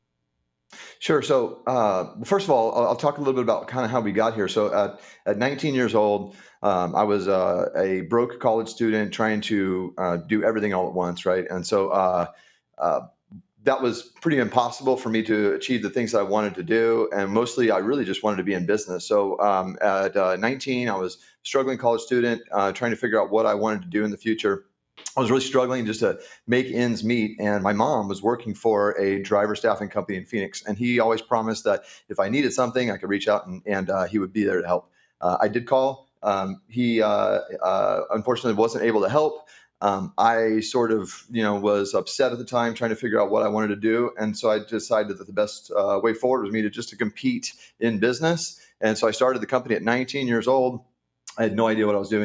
Sure. So uh, first of all, I'll, I'll talk a little bit about kind of how we got here. So at, at nineteen years old, um, I was uh, a broke college student trying to uh, do everything all at once, right? And so uh, uh, that was pretty impossible for me to achieve the things that I wanted to do. And mostly, I really just wanted to be in business. So um, at uh, nineteen, I was a struggling college student uh, trying to figure out what I wanted to do in the future. I was really struggling just to make ends meet. And my mom was working for a driver staffing company in Phoenix. And he always promised that if I needed something, I could reach out and, and uh, he would be there to help. Uh, I did call. Um, he uh, uh, unfortunately wasn't able to help. Um, I sort of, you know, was upset at the time trying to figure out what I wanted to do. And so I decided that the best uh, way forward was me to just to compete in business. And so I started the company at nineteen years old. I had no idea what I was doing.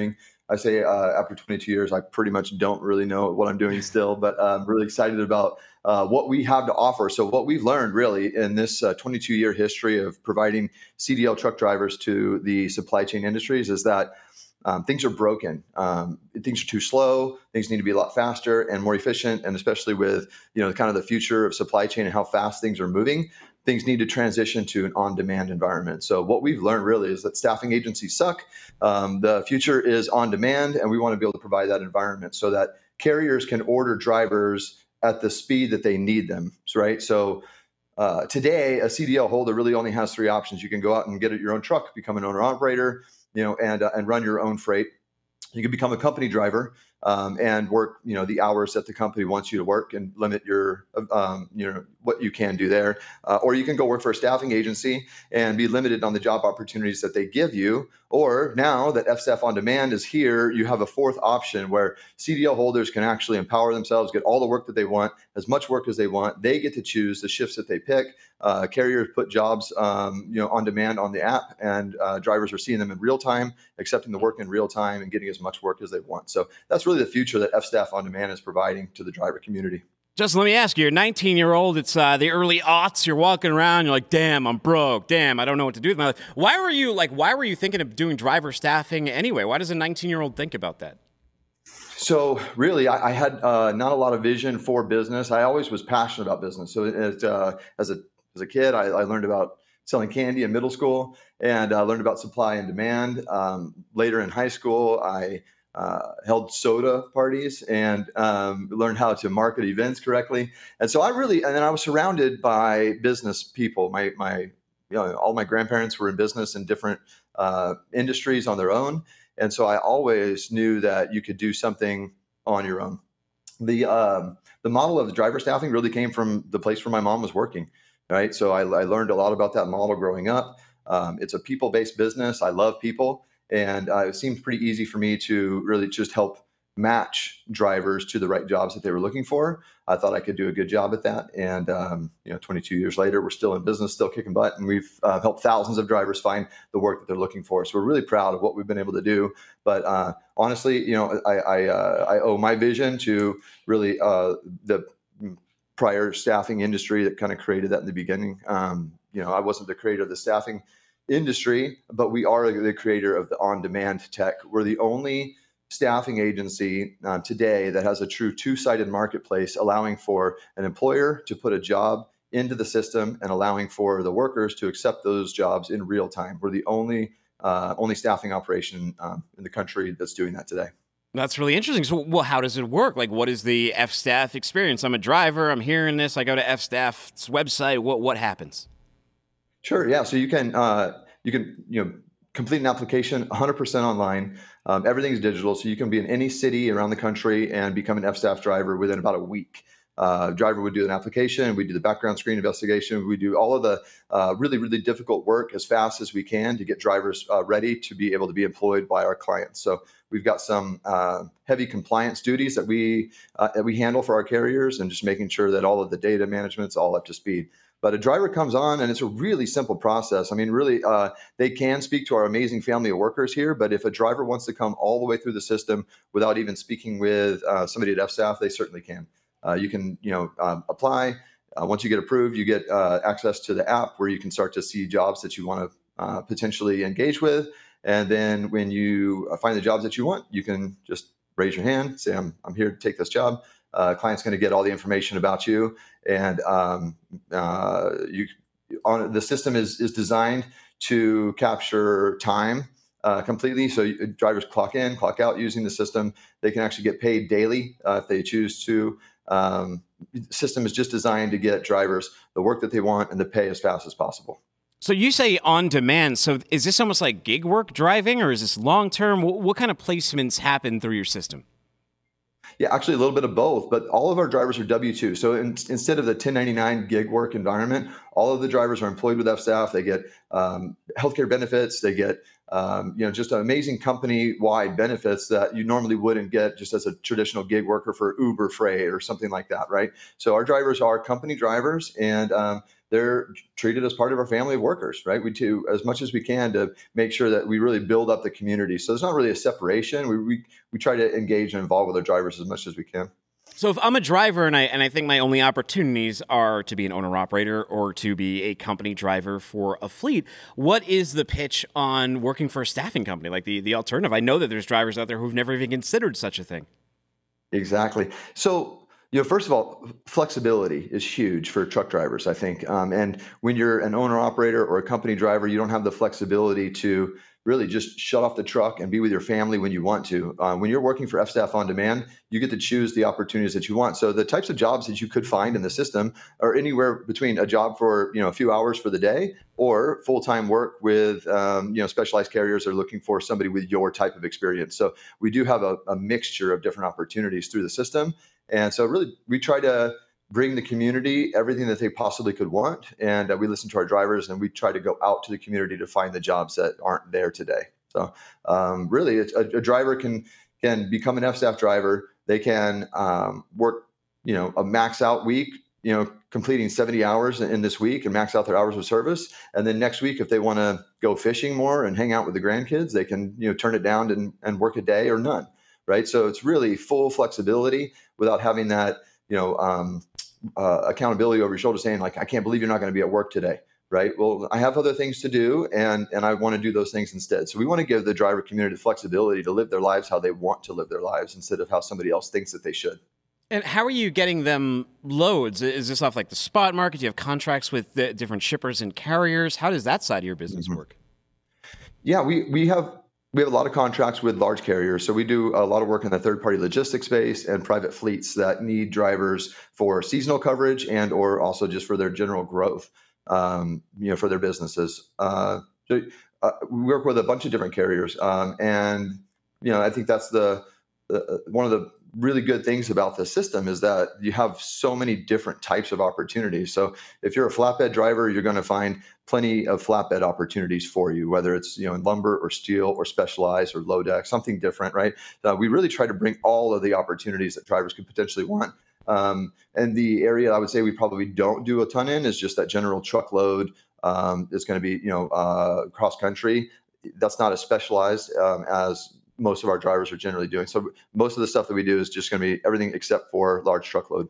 I say uh, after twenty-two years, I pretty much don't really know what I'm doing still, but I'm really excited about uh, what we have to offer. So what we've learned really in this uh, twenty-two year history of providing C D L truck drivers to the supply chain industries is that um, things are broken. Um, things are too slow. Things need to be a lot faster and more efficient. And especially with, you know, kind of the future of supply chain and how fast things are moving, things need to transition to an on-demand environment. So what we've learned really is that staffing agencies suck. Um, the future is on demand, and we want to be able to provide that environment so that carriers can order drivers at the speed that they need them, right? So uh, today, a C D L holder really only has three options. You can go out and get your own truck, become an owner-operator, you know, and uh, and run your own freight. You can become a company driver um, and work, you know, the hours that the company wants you to work and limit your, um, you know, what you can do there. Uh, or you can go work for a staffing agency and be limited on the job opportunities that they give you. Or now that F Staff On Demand is here, you have a fourth option where C D L holders can actually empower themselves, get all the work that they want, as much work as they want. They get to choose the shifts that they pick. Uh, carriers put jobs, um, you know, on demand on the app, and uh, drivers are seeing them in real time, accepting the work in real time, and getting as much work as they want. So that's really the future that F Staff On Demand is providing to the driver community. Justin, let me ask you, you're a nineteen-year-old, it's uh, the early aughts, you're walking around, you're like, damn, I'm broke, damn, I don't know what to do with my life. Why were you, like, why were you thinking of doing driver staffing anyway? Why does a nineteen-year-old think about that? So really, I, I had uh, not a lot of vision for business. I always was passionate about business. So it, uh, as a as a kid, I, I learned about selling candy in middle school, and uh, learned about supply and demand. Um, later in high school, I Uh, held soda parties and um, learned how to market events correctly. And so I really, and then I was surrounded by business people. My, my, you know, all my grandparents were in business in different uh, industries on their own. And so I always knew that you could do something on your own. The, um, the model of the driver staffing really came from the place where my mom was working, right? So I, I learned a lot about that model growing up. Um, it's a people-based business. I love people. And uh, it seemed pretty easy for me to really just help match drivers to the right jobs that they were looking for. I thought I could do a good job at that. And, um, you know, twenty-two years later, we're still in business, still kicking butt. And we've uh, helped thousands of drivers find the work that they're looking for. So we're really proud of what we've been able to do. But uh, honestly, you know, I, I, uh, I owe my vision to really uh, the prior staffing industry that kind of created that in the beginning. Um, you know, I wasn't the creator of the staffing industry, but we are the creator of the on-demand tech. We're the only staffing agency uh, today that has a true two-sided marketplace, allowing for an employer to put a job into the system and allowing for the workers to accept those jobs in real time. We're the only uh, only staffing operation um, in the country that's doing that today. That's really interesting. So, well, how does it work? Like, what is the F Staff experience? I'm a driver. I'm hearing this. I go to F Staff's website. What what happens? Sure. Yeah. So you can uh, you can you know complete an application one hundred percent online. Um, everything's digital, so you can be in any city around the country and become an F Staff driver within about a week. Uh, driver would do an application. We do the background screen investigation. We do all of the uh, really really difficult work as fast as we can to get drivers uh, ready to be able to be employed by our clients. So we've got some uh, heavy compliance duties that we uh, that we handle for our carriers, and just making sure that all of the data management's all up to speed. But a driver comes on, and it's a really simple process. I mean, really, uh, they can speak to our amazing family of workers here. But if a driver wants to come all the way through the system without even speaking with uh, somebody at F Staff, they certainly can. Uh, you can, you know, um, apply. Uh, once you get approved, you get uh, access to the app where you can start to see jobs that you want to uh, potentially engage with. And then when you find the jobs that you want, you can just raise your hand, say, I'm, I'm here to take this job. Uh, client's going to get all the information about you, and um, uh, you on the system is is designed to capture time uh, completely. So you, drivers clock in, clock out using the system. They can actually get paid daily uh, if they choose to. Um, the system is just designed to get drivers the work that they want and the pay as fast as possible. So you say on demand. So is this almost like gig work driving, or is this long term? What, what kind of placements happen through your system? Yeah, actually a little bit of both, but all of our drivers are W two. So in, instead of the ten ninety-nine gig work environment, all of the drivers are employed with F Staff. They get um, healthcare benefits. They get Um, you know, just amazing company-wide benefits that you normally wouldn't get just as a traditional gig worker for Uber Freight or something like that, right? So our drivers are company drivers, and um, they're treated as part of our family of workers, right? We do as much as we can to make sure that we really build up the community. So there's not really a separation. We we, we try to engage and involve with our drivers as much as we can. So if I'm a driver and I and I think my only opportunities are to be an owner-operator or to be a company driver for a fleet, what is the pitch on working for a staffing company, like the, the alternative? I know that there's drivers out there who've never even considered such a thing. Exactly. So, you know, first of all, flexibility is huge for truck drivers, I think. Um, and when you're an owner-operator or a company driver, you don't have the flexibility to really just shut off the truck and be with your family when you want to. Uh, when you're working for F-Staff On Demand, you get to choose the opportunities that you want. So the types of jobs that you could find in the system are anywhere between a job for, you know, a few hours for the day or full-time work with, um, you know, specialized carriers are looking for somebody with your type of experience. So we do have a, a mixture of different opportunities through the system. And so really we try to bring the community everything that they possibly could want. And uh, we listen to our drivers and we try to go out to the community to find the jobs that aren't there today. So um, really it's a, a driver can, can become an F-Staff driver. They can um, work, you know, a max out week, you know, completing seventy hours in this week and max out their hours of service. And then next week, if they want to go fishing more and hang out with the grandkids, they can, you know, turn it down and, and work a day or none. Right. So it's really full flexibility without having that, you know, um, uh, accountability over your shoulder saying like, I can't believe you're not going to be at work today. Right. Well, I have other things to do and, and I want to do those things instead. So we want to give the driver community the flexibility to live their lives how they want to live their lives instead of how somebody else thinks that they should. And how are you getting them loads? Is this off like the spot market? Do you have contracts with the different shippers and carriers? How does that side of your business mm-hmm. work? Yeah, we, we have We have a lot of contracts with large carriers. So we do a lot of work in the third-party logistics space and private fleets that need drivers for seasonal coverage and or also just for their general growth, um, you know, for their businesses. Uh, so uh, we work with a bunch of different carriers. Um, and, you know, I think that's the uh, one of the really good things about the system is that you have so many different types of opportunities. So if you're a flatbed driver, you're going to find plenty of flatbed opportunities for you, whether it's, you know, in lumber or steel or specialized or low deck, something different, right? Uh, we really try to bring all of the opportunities that drivers could potentially want. Um, and the area I would say we probably don't do a ton in is just that general truckload. Um, it's going to be, you know, uh, cross country. That's not as specialized um, as most of our drivers are generally doing. So most of the stuff that we do is just going to be everything except for large truckload.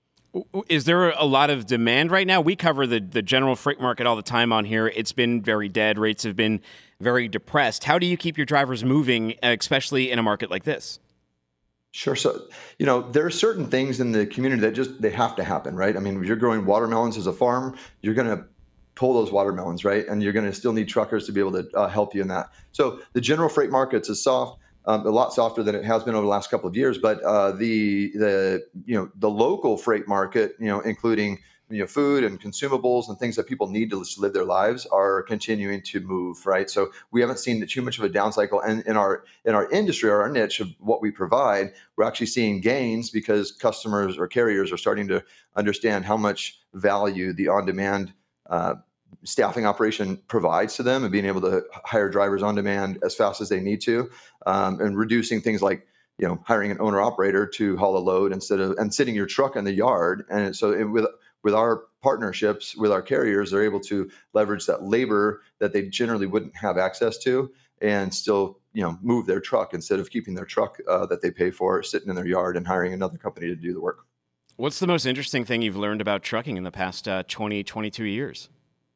Is there a lot of demand right now? We cover the, the general freight market all the time on here. It's been very dead. Rates have been very depressed. How do you keep your drivers moving, especially in a market like this? Sure. So, you know, there are certain things in the community that just, they have to happen, right? I mean, if you're growing watermelons as a farm, you're going to pull those watermelons, right? And you're going to still need truckers to be able to uh, help you in that. So the general freight markets is soft. Um, a lot softer than it has been over the last couple of years, but uh, the the you know the local freight market, you know, including you know food and consumables and things that people need to live their lives, are continuing to move, right? So we haven't seen too much of a down cycle, and in our in our industry or our niche of what we provide, we're actually seeing gains because customers or carriers are starting to understand how much value the on-demand uh, staffing operation provides to them and being able to hire drivers on demand as fast as they need to, um, and reducing things like, you know, hiring an owner operator to haul a load instead of, and sitting your truck in the yard. And so it, with, with our partnerships with our carriers, they're able to leverage that labor that they generally wouldn't have access to and still, you know, move their truck instead of keeping their truck uh, that they pay for sitting in their yard and hiring another company to do the work. What's the most interesting thing you've learned about trucking in the past uh, twenty, twenty-two years?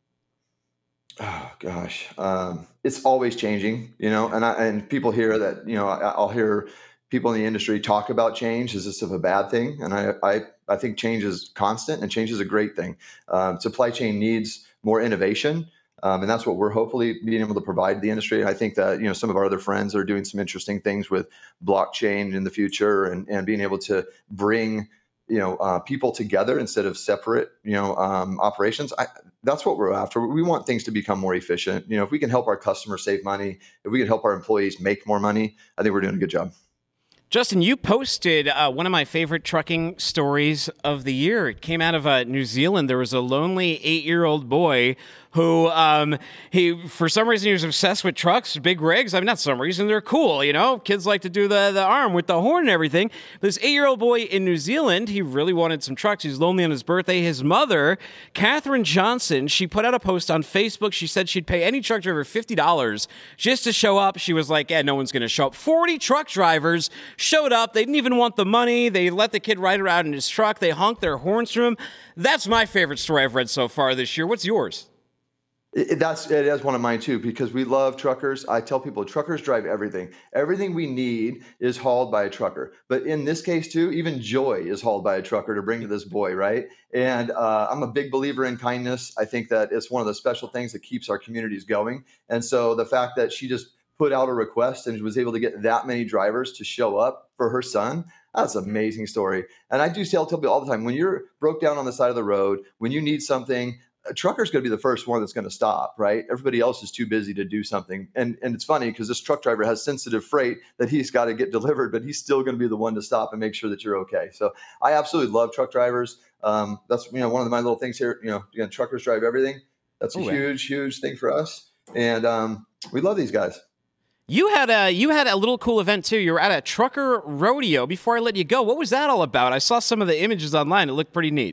Oh gosh, um, it's always changing, you know, and I, and people hear that, you know, I, I'll hear people in the industry talk about change. Is this a bad thing? And I, I, I think change is constant and change is a great thing. Um, supply chain needs more innovation. Um, and that's what we're hopefully being able to provide the industry. And I think that, you know, some of our other friends are doing some interesting things with blockchain in the future and, and being able to bring, you know, uh, people together instead of separate, you know, um, operations. I, that's what we're after. We want things to become more efficient. You know, if we can help our customers save money, if we can help our employees make more money, I think we're doing a good job. Justin, you posted uh, one of my favorite trucking stories of the year. It came out of uh, New Zealand. There was a lonely eight-year-old boy who um, he for some reason he was obsessed with trucks, big rigs. I mean, not some reason, they're cool, you know. Kids like to do the the arm with the horn and everything. This eight-year-old boy in New Zealand, he really wanted some trucks. He's lonely on his birthday. His mother, Catherine Johnson, she put out a post on Facebook. She said she'd pay any truck driver fifty dollars just to show up. She was like, yeah, no one's going to show up. forty truck drivers showed up. They didn't even want the money. They let the kid ride around in his truck. They honked their horns to him. That's my favorite story I've read so far this year. What's yours? It, that's it is one of mine too, because we love truckers. I tell people truckers drive everything. Everything we need is hauled by a trucker. But in this case too, even joy is hauled by a trucker to bring to this boy, right? And uh, I'm a big believer in kindness. I think that it's one of the special things that keeps our communities going. And so the fact that she just put out a request and was able to get that many drivers to show up for her son, that's an amazing story. And I do tell people all the time, when you're broke down on the side of the road, when you need something, a trucker's going to be the first one that's going to stop, right? Everybody else is too busy to do something. And and it's funny because this truck driver has sensitive freight that he's got to get delivered, but he's still going to be the one to stop and make sure that you're okay. So I absolutely love truck drivers. Um, that's, you know, one of my little things here, you know, again, truckers drive everything. That's a oh, huge, huge thing for us. And um, we love these guys. You had a you had a little cool event too. You were at a trucker rodeo. Before I let you go, what was that all about? I saw some of the images online. It looked pretty neat.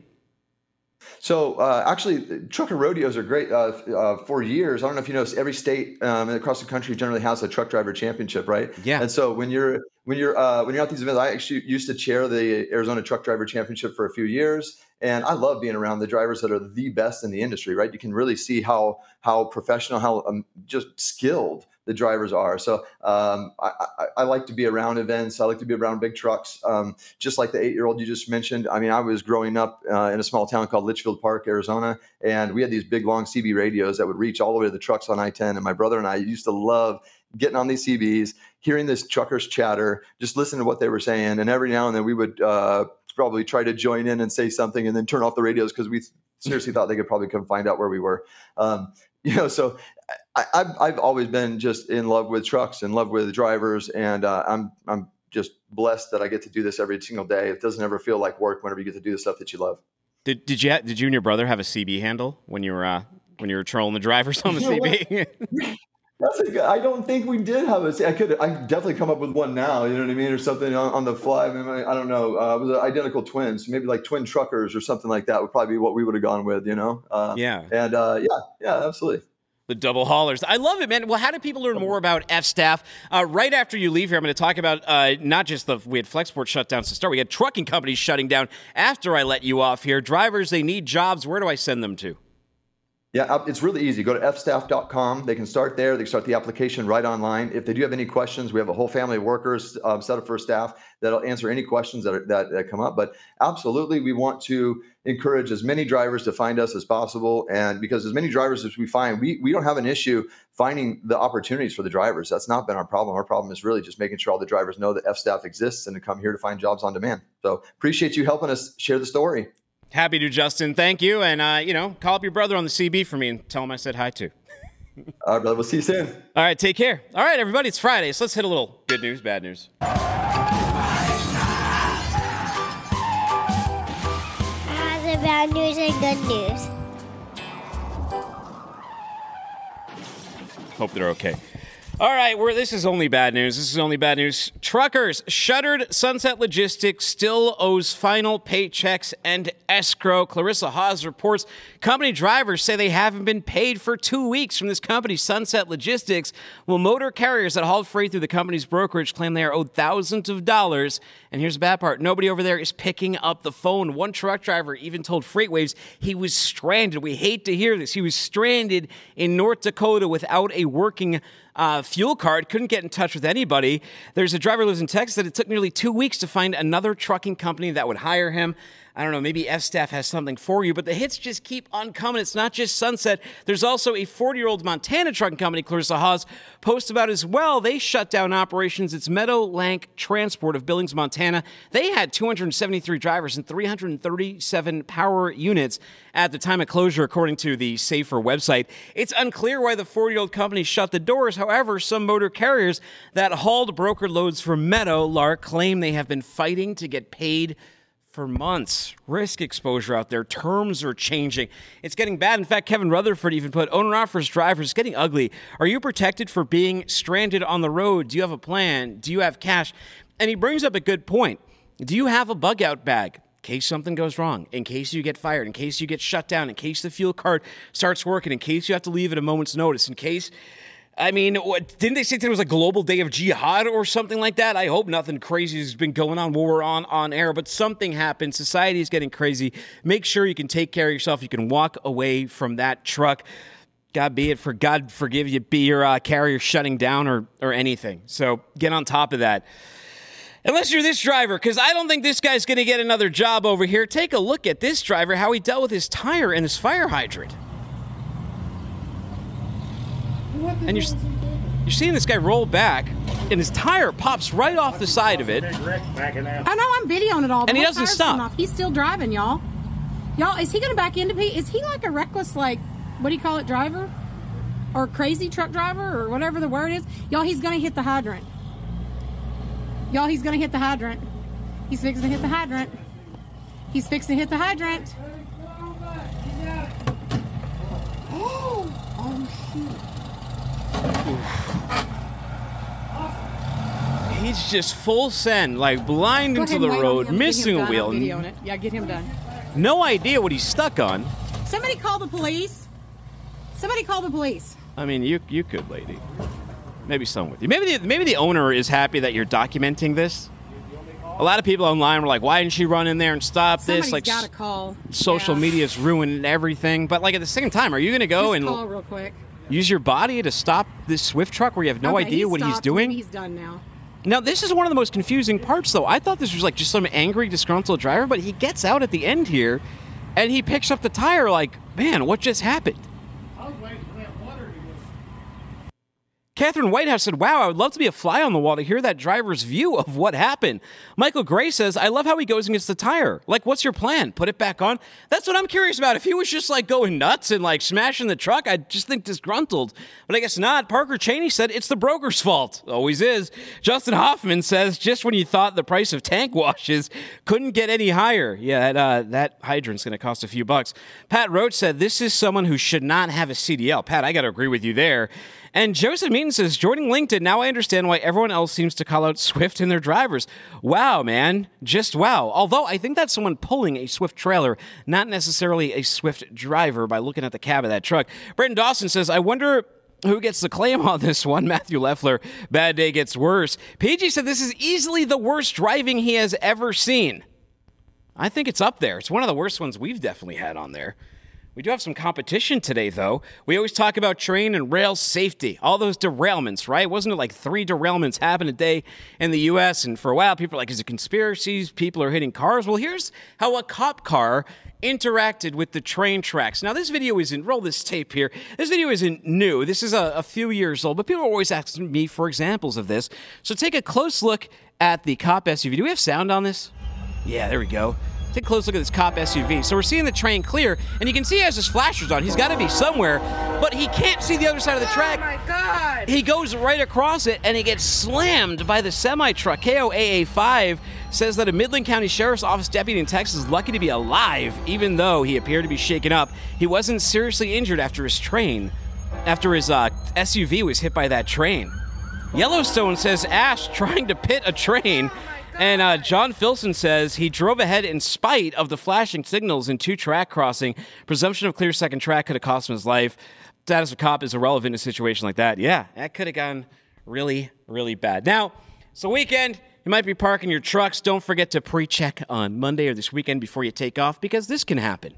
So uh, actually, trucker rodeos are great. Uh, uh, for years, I don't know if you know, every state um, across the country generally has a truck driver championship, right? Yeah. And so when you're when you're uh, when you're at these events, I actually used to chair the Arizona Truck Driver Championship for a few years, and I love being around the drivers that are the best in the industry, right? You can really see how how professional, how um, just skilled the drivers are. So um, I, I, I like to be around events. I like to be around big trucks, um, just like the eight-year-old you just mentioned. I mean, I was growing up uh, in a small town called Litchfield Park, Arizona, and we had these big, long C B radios that would reach all the way to the trucks on I ten. And my brother and I used to love getting on these C Bs, hearing this truckers chatter, just listening to what they were saying. And every now and then we would uh, probably try to join in and say something and then turn off the radios because we seriously thought they could probably come find out where we were. Um, you know, so I, I've, I've always been just in love with trucks, in love with drivers. And uh, I'm, I'm just blessed that I get to do this every single day. It doesn't ever feel like work whenever you get to do the stuff that you love. Did, did you, ha- did you and your brother have a C B handle when you were, uh, when you were trolling the drivers on the you know C B? That's a good, I don't think we did have a. I could. I could definitely come up with one now. You know what I mean, or something on, on the fly. I, mean, I don't know. Uh, it was identical twins, maybe like twin truckers or something like that. Would probably be what we would have gone with. You know. Uh, yeah. And uh, yeah, yeah, absolutely. The double haulers. I love it, man. Well, how do people learn more about F-Staff? Uh, right after you leave here, I'm going to talk about uh, not just the, we had Flexport shutdowns to start. We had trucking companies shutting down after I let you off here. Drivers, they need jobs. Where do I send them to? Yeah, it's really easy. Go to f staff dot com. They can start there. They can start the application right online. If they do have any questions, we have a whole family of workers um, set up for staff that'll answer any questions that, are, that that come up. But absolutely, we want to encourage as many drivers to find us as possible. And because as many drivers as we find, we, we don't have an issue finding the opportunities for the drivers. That's not been our problem. Our problem is really just making sure all the drivers know that F-Staff exists and to come here to find jobs on demand. So appreciate you helping us share the story. Happy to, Justin. Thank you. And, uh, you know, call up your brother on the C B for me and tell him I said hi too. All right, brother. We'll see you soon. All right. Take care. All right, everybody. It's Friday, so let's hit a little good news, bad news. How's bad news and good news? Hope they're okay. All right, we're, this is only bad news. This is only bad news. Truckers, shuttered Sunset Logistics still owes final paychecks and escrow. Clarissa Hawes reports company drivers say they haven't been paid for two weeks from this company, Sunset Logistics. Well, motor carriers that hauled freight through the company's brokerage claim they are owed thousands of dollars. And here's the bad part. Nobody over there is picking up the phone. One truck driver even told FreightWaves he was stranded. We hate to hear this. He was stranded in North Dakota without a working Uh, fuel card, couldn't get in touch with anybody. There's a driver who lives in Texas that it took nearly two weeks to find another trucking company that would hire him. I don't know, maybe F-Staff has something for you, but the hits just keep on coming. It's not just Sunset. There's also a forty-year-old Montana trucking company, Clarissa Hawes, posts about as well. They shut down operations. It's Meadowlank Transport of Billings, Montana. They had two hundred seventy-three drivers and three hundred thirty-seven power units at the time of closure, according to the Safer website. It's unclear why the forty-year-old company shut the doors. However, some motor carriers that hauled broker loads for Meadowlark claim they have been fighting to get paid for months. Risk exposure out there. Terms are changing. It's getting bad. In fact, Kevin Rutherford even put owner offers drivers getting ugly. Are you protected for being stranded on the road? Do you have a plan? Do you have cash? And he brings up a good point. Do you have a bug out bag? In case something goes wrong, in case you get fired, in case you get shut down, in case the fuel card starts working, in case you have to leave at a moment's notice, in case, I mean, what, didn't they say there was a global day of jihad or something like that? I hope nothing crazy has been going on while we're on, on air, but something happened. Society is getting crazy. Make sure you can take care of yourself. You can walk away from that truck. God be it for God forgive you, be your uh, carrier shutting down or or anything. So get on top of that. Unless you're this driver, because I don't think this guy's going to get another job over here. Take a look at this driver, how he dealt with his tire and his fire hydrant. And you're, you're seeing this guy roll back, and his tire pops right off the side of it. I know, I'm videoing it all. And he doesn't stop. He's still driving, y'all. Y'all, is he going to back into me? Is he like a reckless, like, what do you call it, driver? Or crazy truck driver, or whatever the word is? Y'all, he's going to hit the hydrant. Y'all, he's going to hit the hydrant. He's fixing to hit the hydrant. He's fixing to hit the hydrant. Oh, oh shoot. He's just full send, like blind Go into ahead the and road, wait on him. missing Get him a wheel. done. I'm videoing it. Yeah, get him done. No idea what he's stuck on. Somebody call the police. Somebody call the police. I mean, you you could, lady. Maybe someone with you. Maybe the, maybe the owner is happy that you're documenting this. A lot of people online were like, why didn't she run in there and stop Somebody's this? Like, got to call. Social yeah. media's ruining everything. But, like, at the same time, are you going to go Just and call real quick. use your body to stop this Swift truck where you have no okay, idea he's what stopped. he's doing? He's done now. Now, this is one of the most confusing parts, though. I thought this was, like, just some angry, disgruntled driver, but he gets out at the end here, and he picks up the tire like, man, what just happened? Catherine Whitehouse said, wow, I would love to be a fly on the wall to hear that driver's view of what happened. Michael Gray says, I love how he goes against the tire. Like, what's your plan? Put it back on? That's what I'm curious about. If he was just, like, going nuts and, like, smashing the truck, I'd just think disgruntled. But I guess not. Parker Cheney said, it's the broker's fault. Always is. Justin Hoffman says, just when you thought the price of tank washes couldn't get any higher. Yeah, that, uh, that hydrant's going to cost a few bucks. Pat Roach said, this is someone who should not have a C D L. Pat, I got to agree with you there. And Joseph Meaton says, joining LinkedIn, now I understand why everyone else seems to call out Swift and their drivers. Wow, man. Just wow. Although I think that's someone pulling a Swift trailer, not necessarily a Swift driver by looking at the cab of that truck. Brenton Dawson says, I wonder who gets the claim on this one. Matthew Leffler, bad day gets worse. P G said this is easily the worst driving he has ever seen. I think it's up there. It's one of the worst ones we've definitely had on there. We do have some competition today, though. We always talk about train and rail safety, all those derailments, right? Wasn't it like three derailments happen a day in the U S? And for a while, people are like, is it conspiracies? People are hitting cars. Well, here's how a cop car interacted with the train tracks. Now, this video isn't, roll this tape here. This video isn't new. This is a, a few years old, but people are always asking me for examples of this. So take a close look at the cop S U V. Do we have sound on this? Yeah, there we go. Take a close look at this cop S U V. So we're seeing the train clear, and you can see he has his flashers on. He's got to be somewhere, but he can't see the other side of the track. Oh, my God. He goes right across it, and he gets slammed by the semi-truck. K O A A five says that a Midland County Sheriff's Office deputy in Texas is lucky to be alive, even though he appeared to be shaken up. He wasn't seriously injured after his train, after his uh, S U V was hit by that train. Yellowstone says Ash trying to pit a train. And uh, John Filson says he drove ahead in spite of the flashing signals in two-track crossing. Presumption of clear second track could have cost him his life. Status of cop is irrelevant in a situation like that. Yeah, that could have gone really, really bad. Now, it's the weekend. You might be parking your trucks. Don't forget to pre-check on Monday or this weekend before you take off, because this can happen.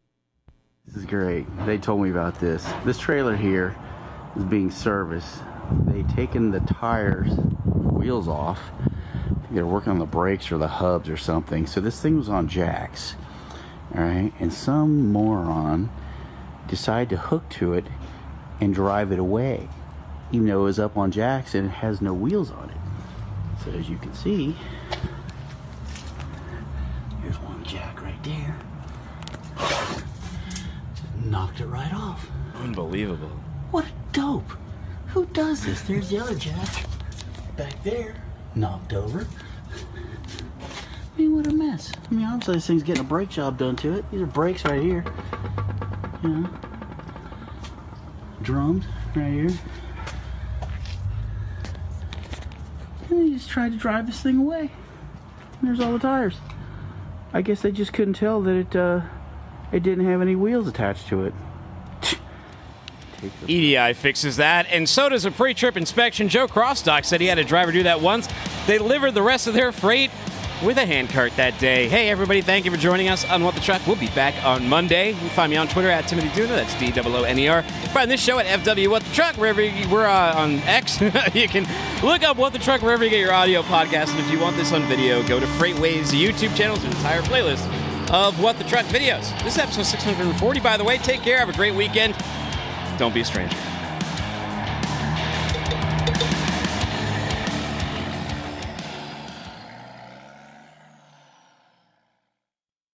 This is great. They told me about this. This trailer here is being serviced. They've taken the tires, wheels off. They're working on the brakes or the hubs or something. So this thing was on jacks, all right? And some moron decided to hook to it and drive it away, even though it was up on jacks and it has no wheels on it. So as you can see, here's one jack right there. Just knocked it right off. Unbelievable. What a dope. Who does this? There's the other jack back there. Knocked over. I mean, what a mess. I mean, obviously this thing's getting a brake job done to it. These are brakes right here. You know. Drums right here. And they just tried to drive this thing away. And there's all the tires. I guess they just couldn't tell that it, uh, it didn't have any wheels attached to it. E D I fixes that, and so does a pre-trip inspection. Joe Crossdock said he had a driver do that once. They delivered the rest of their freight with a handcart that day. Hey, everybody, thank you for joining us on What the Truck. We'll be back on Monday. You can find me on Twitter at Timothy Duna. That's D O O N E R. Find this show at F W What the Truck, wherever you, we're uh, on X. You can look up What the Truck wherever you get your audio podcast. And if you want this on video, go to Freightways YouTube channel's entire playlist of What the Truck videos. This is episode six hundred forty, by the way. Take care. Have a great weekend. Don't be a stranger.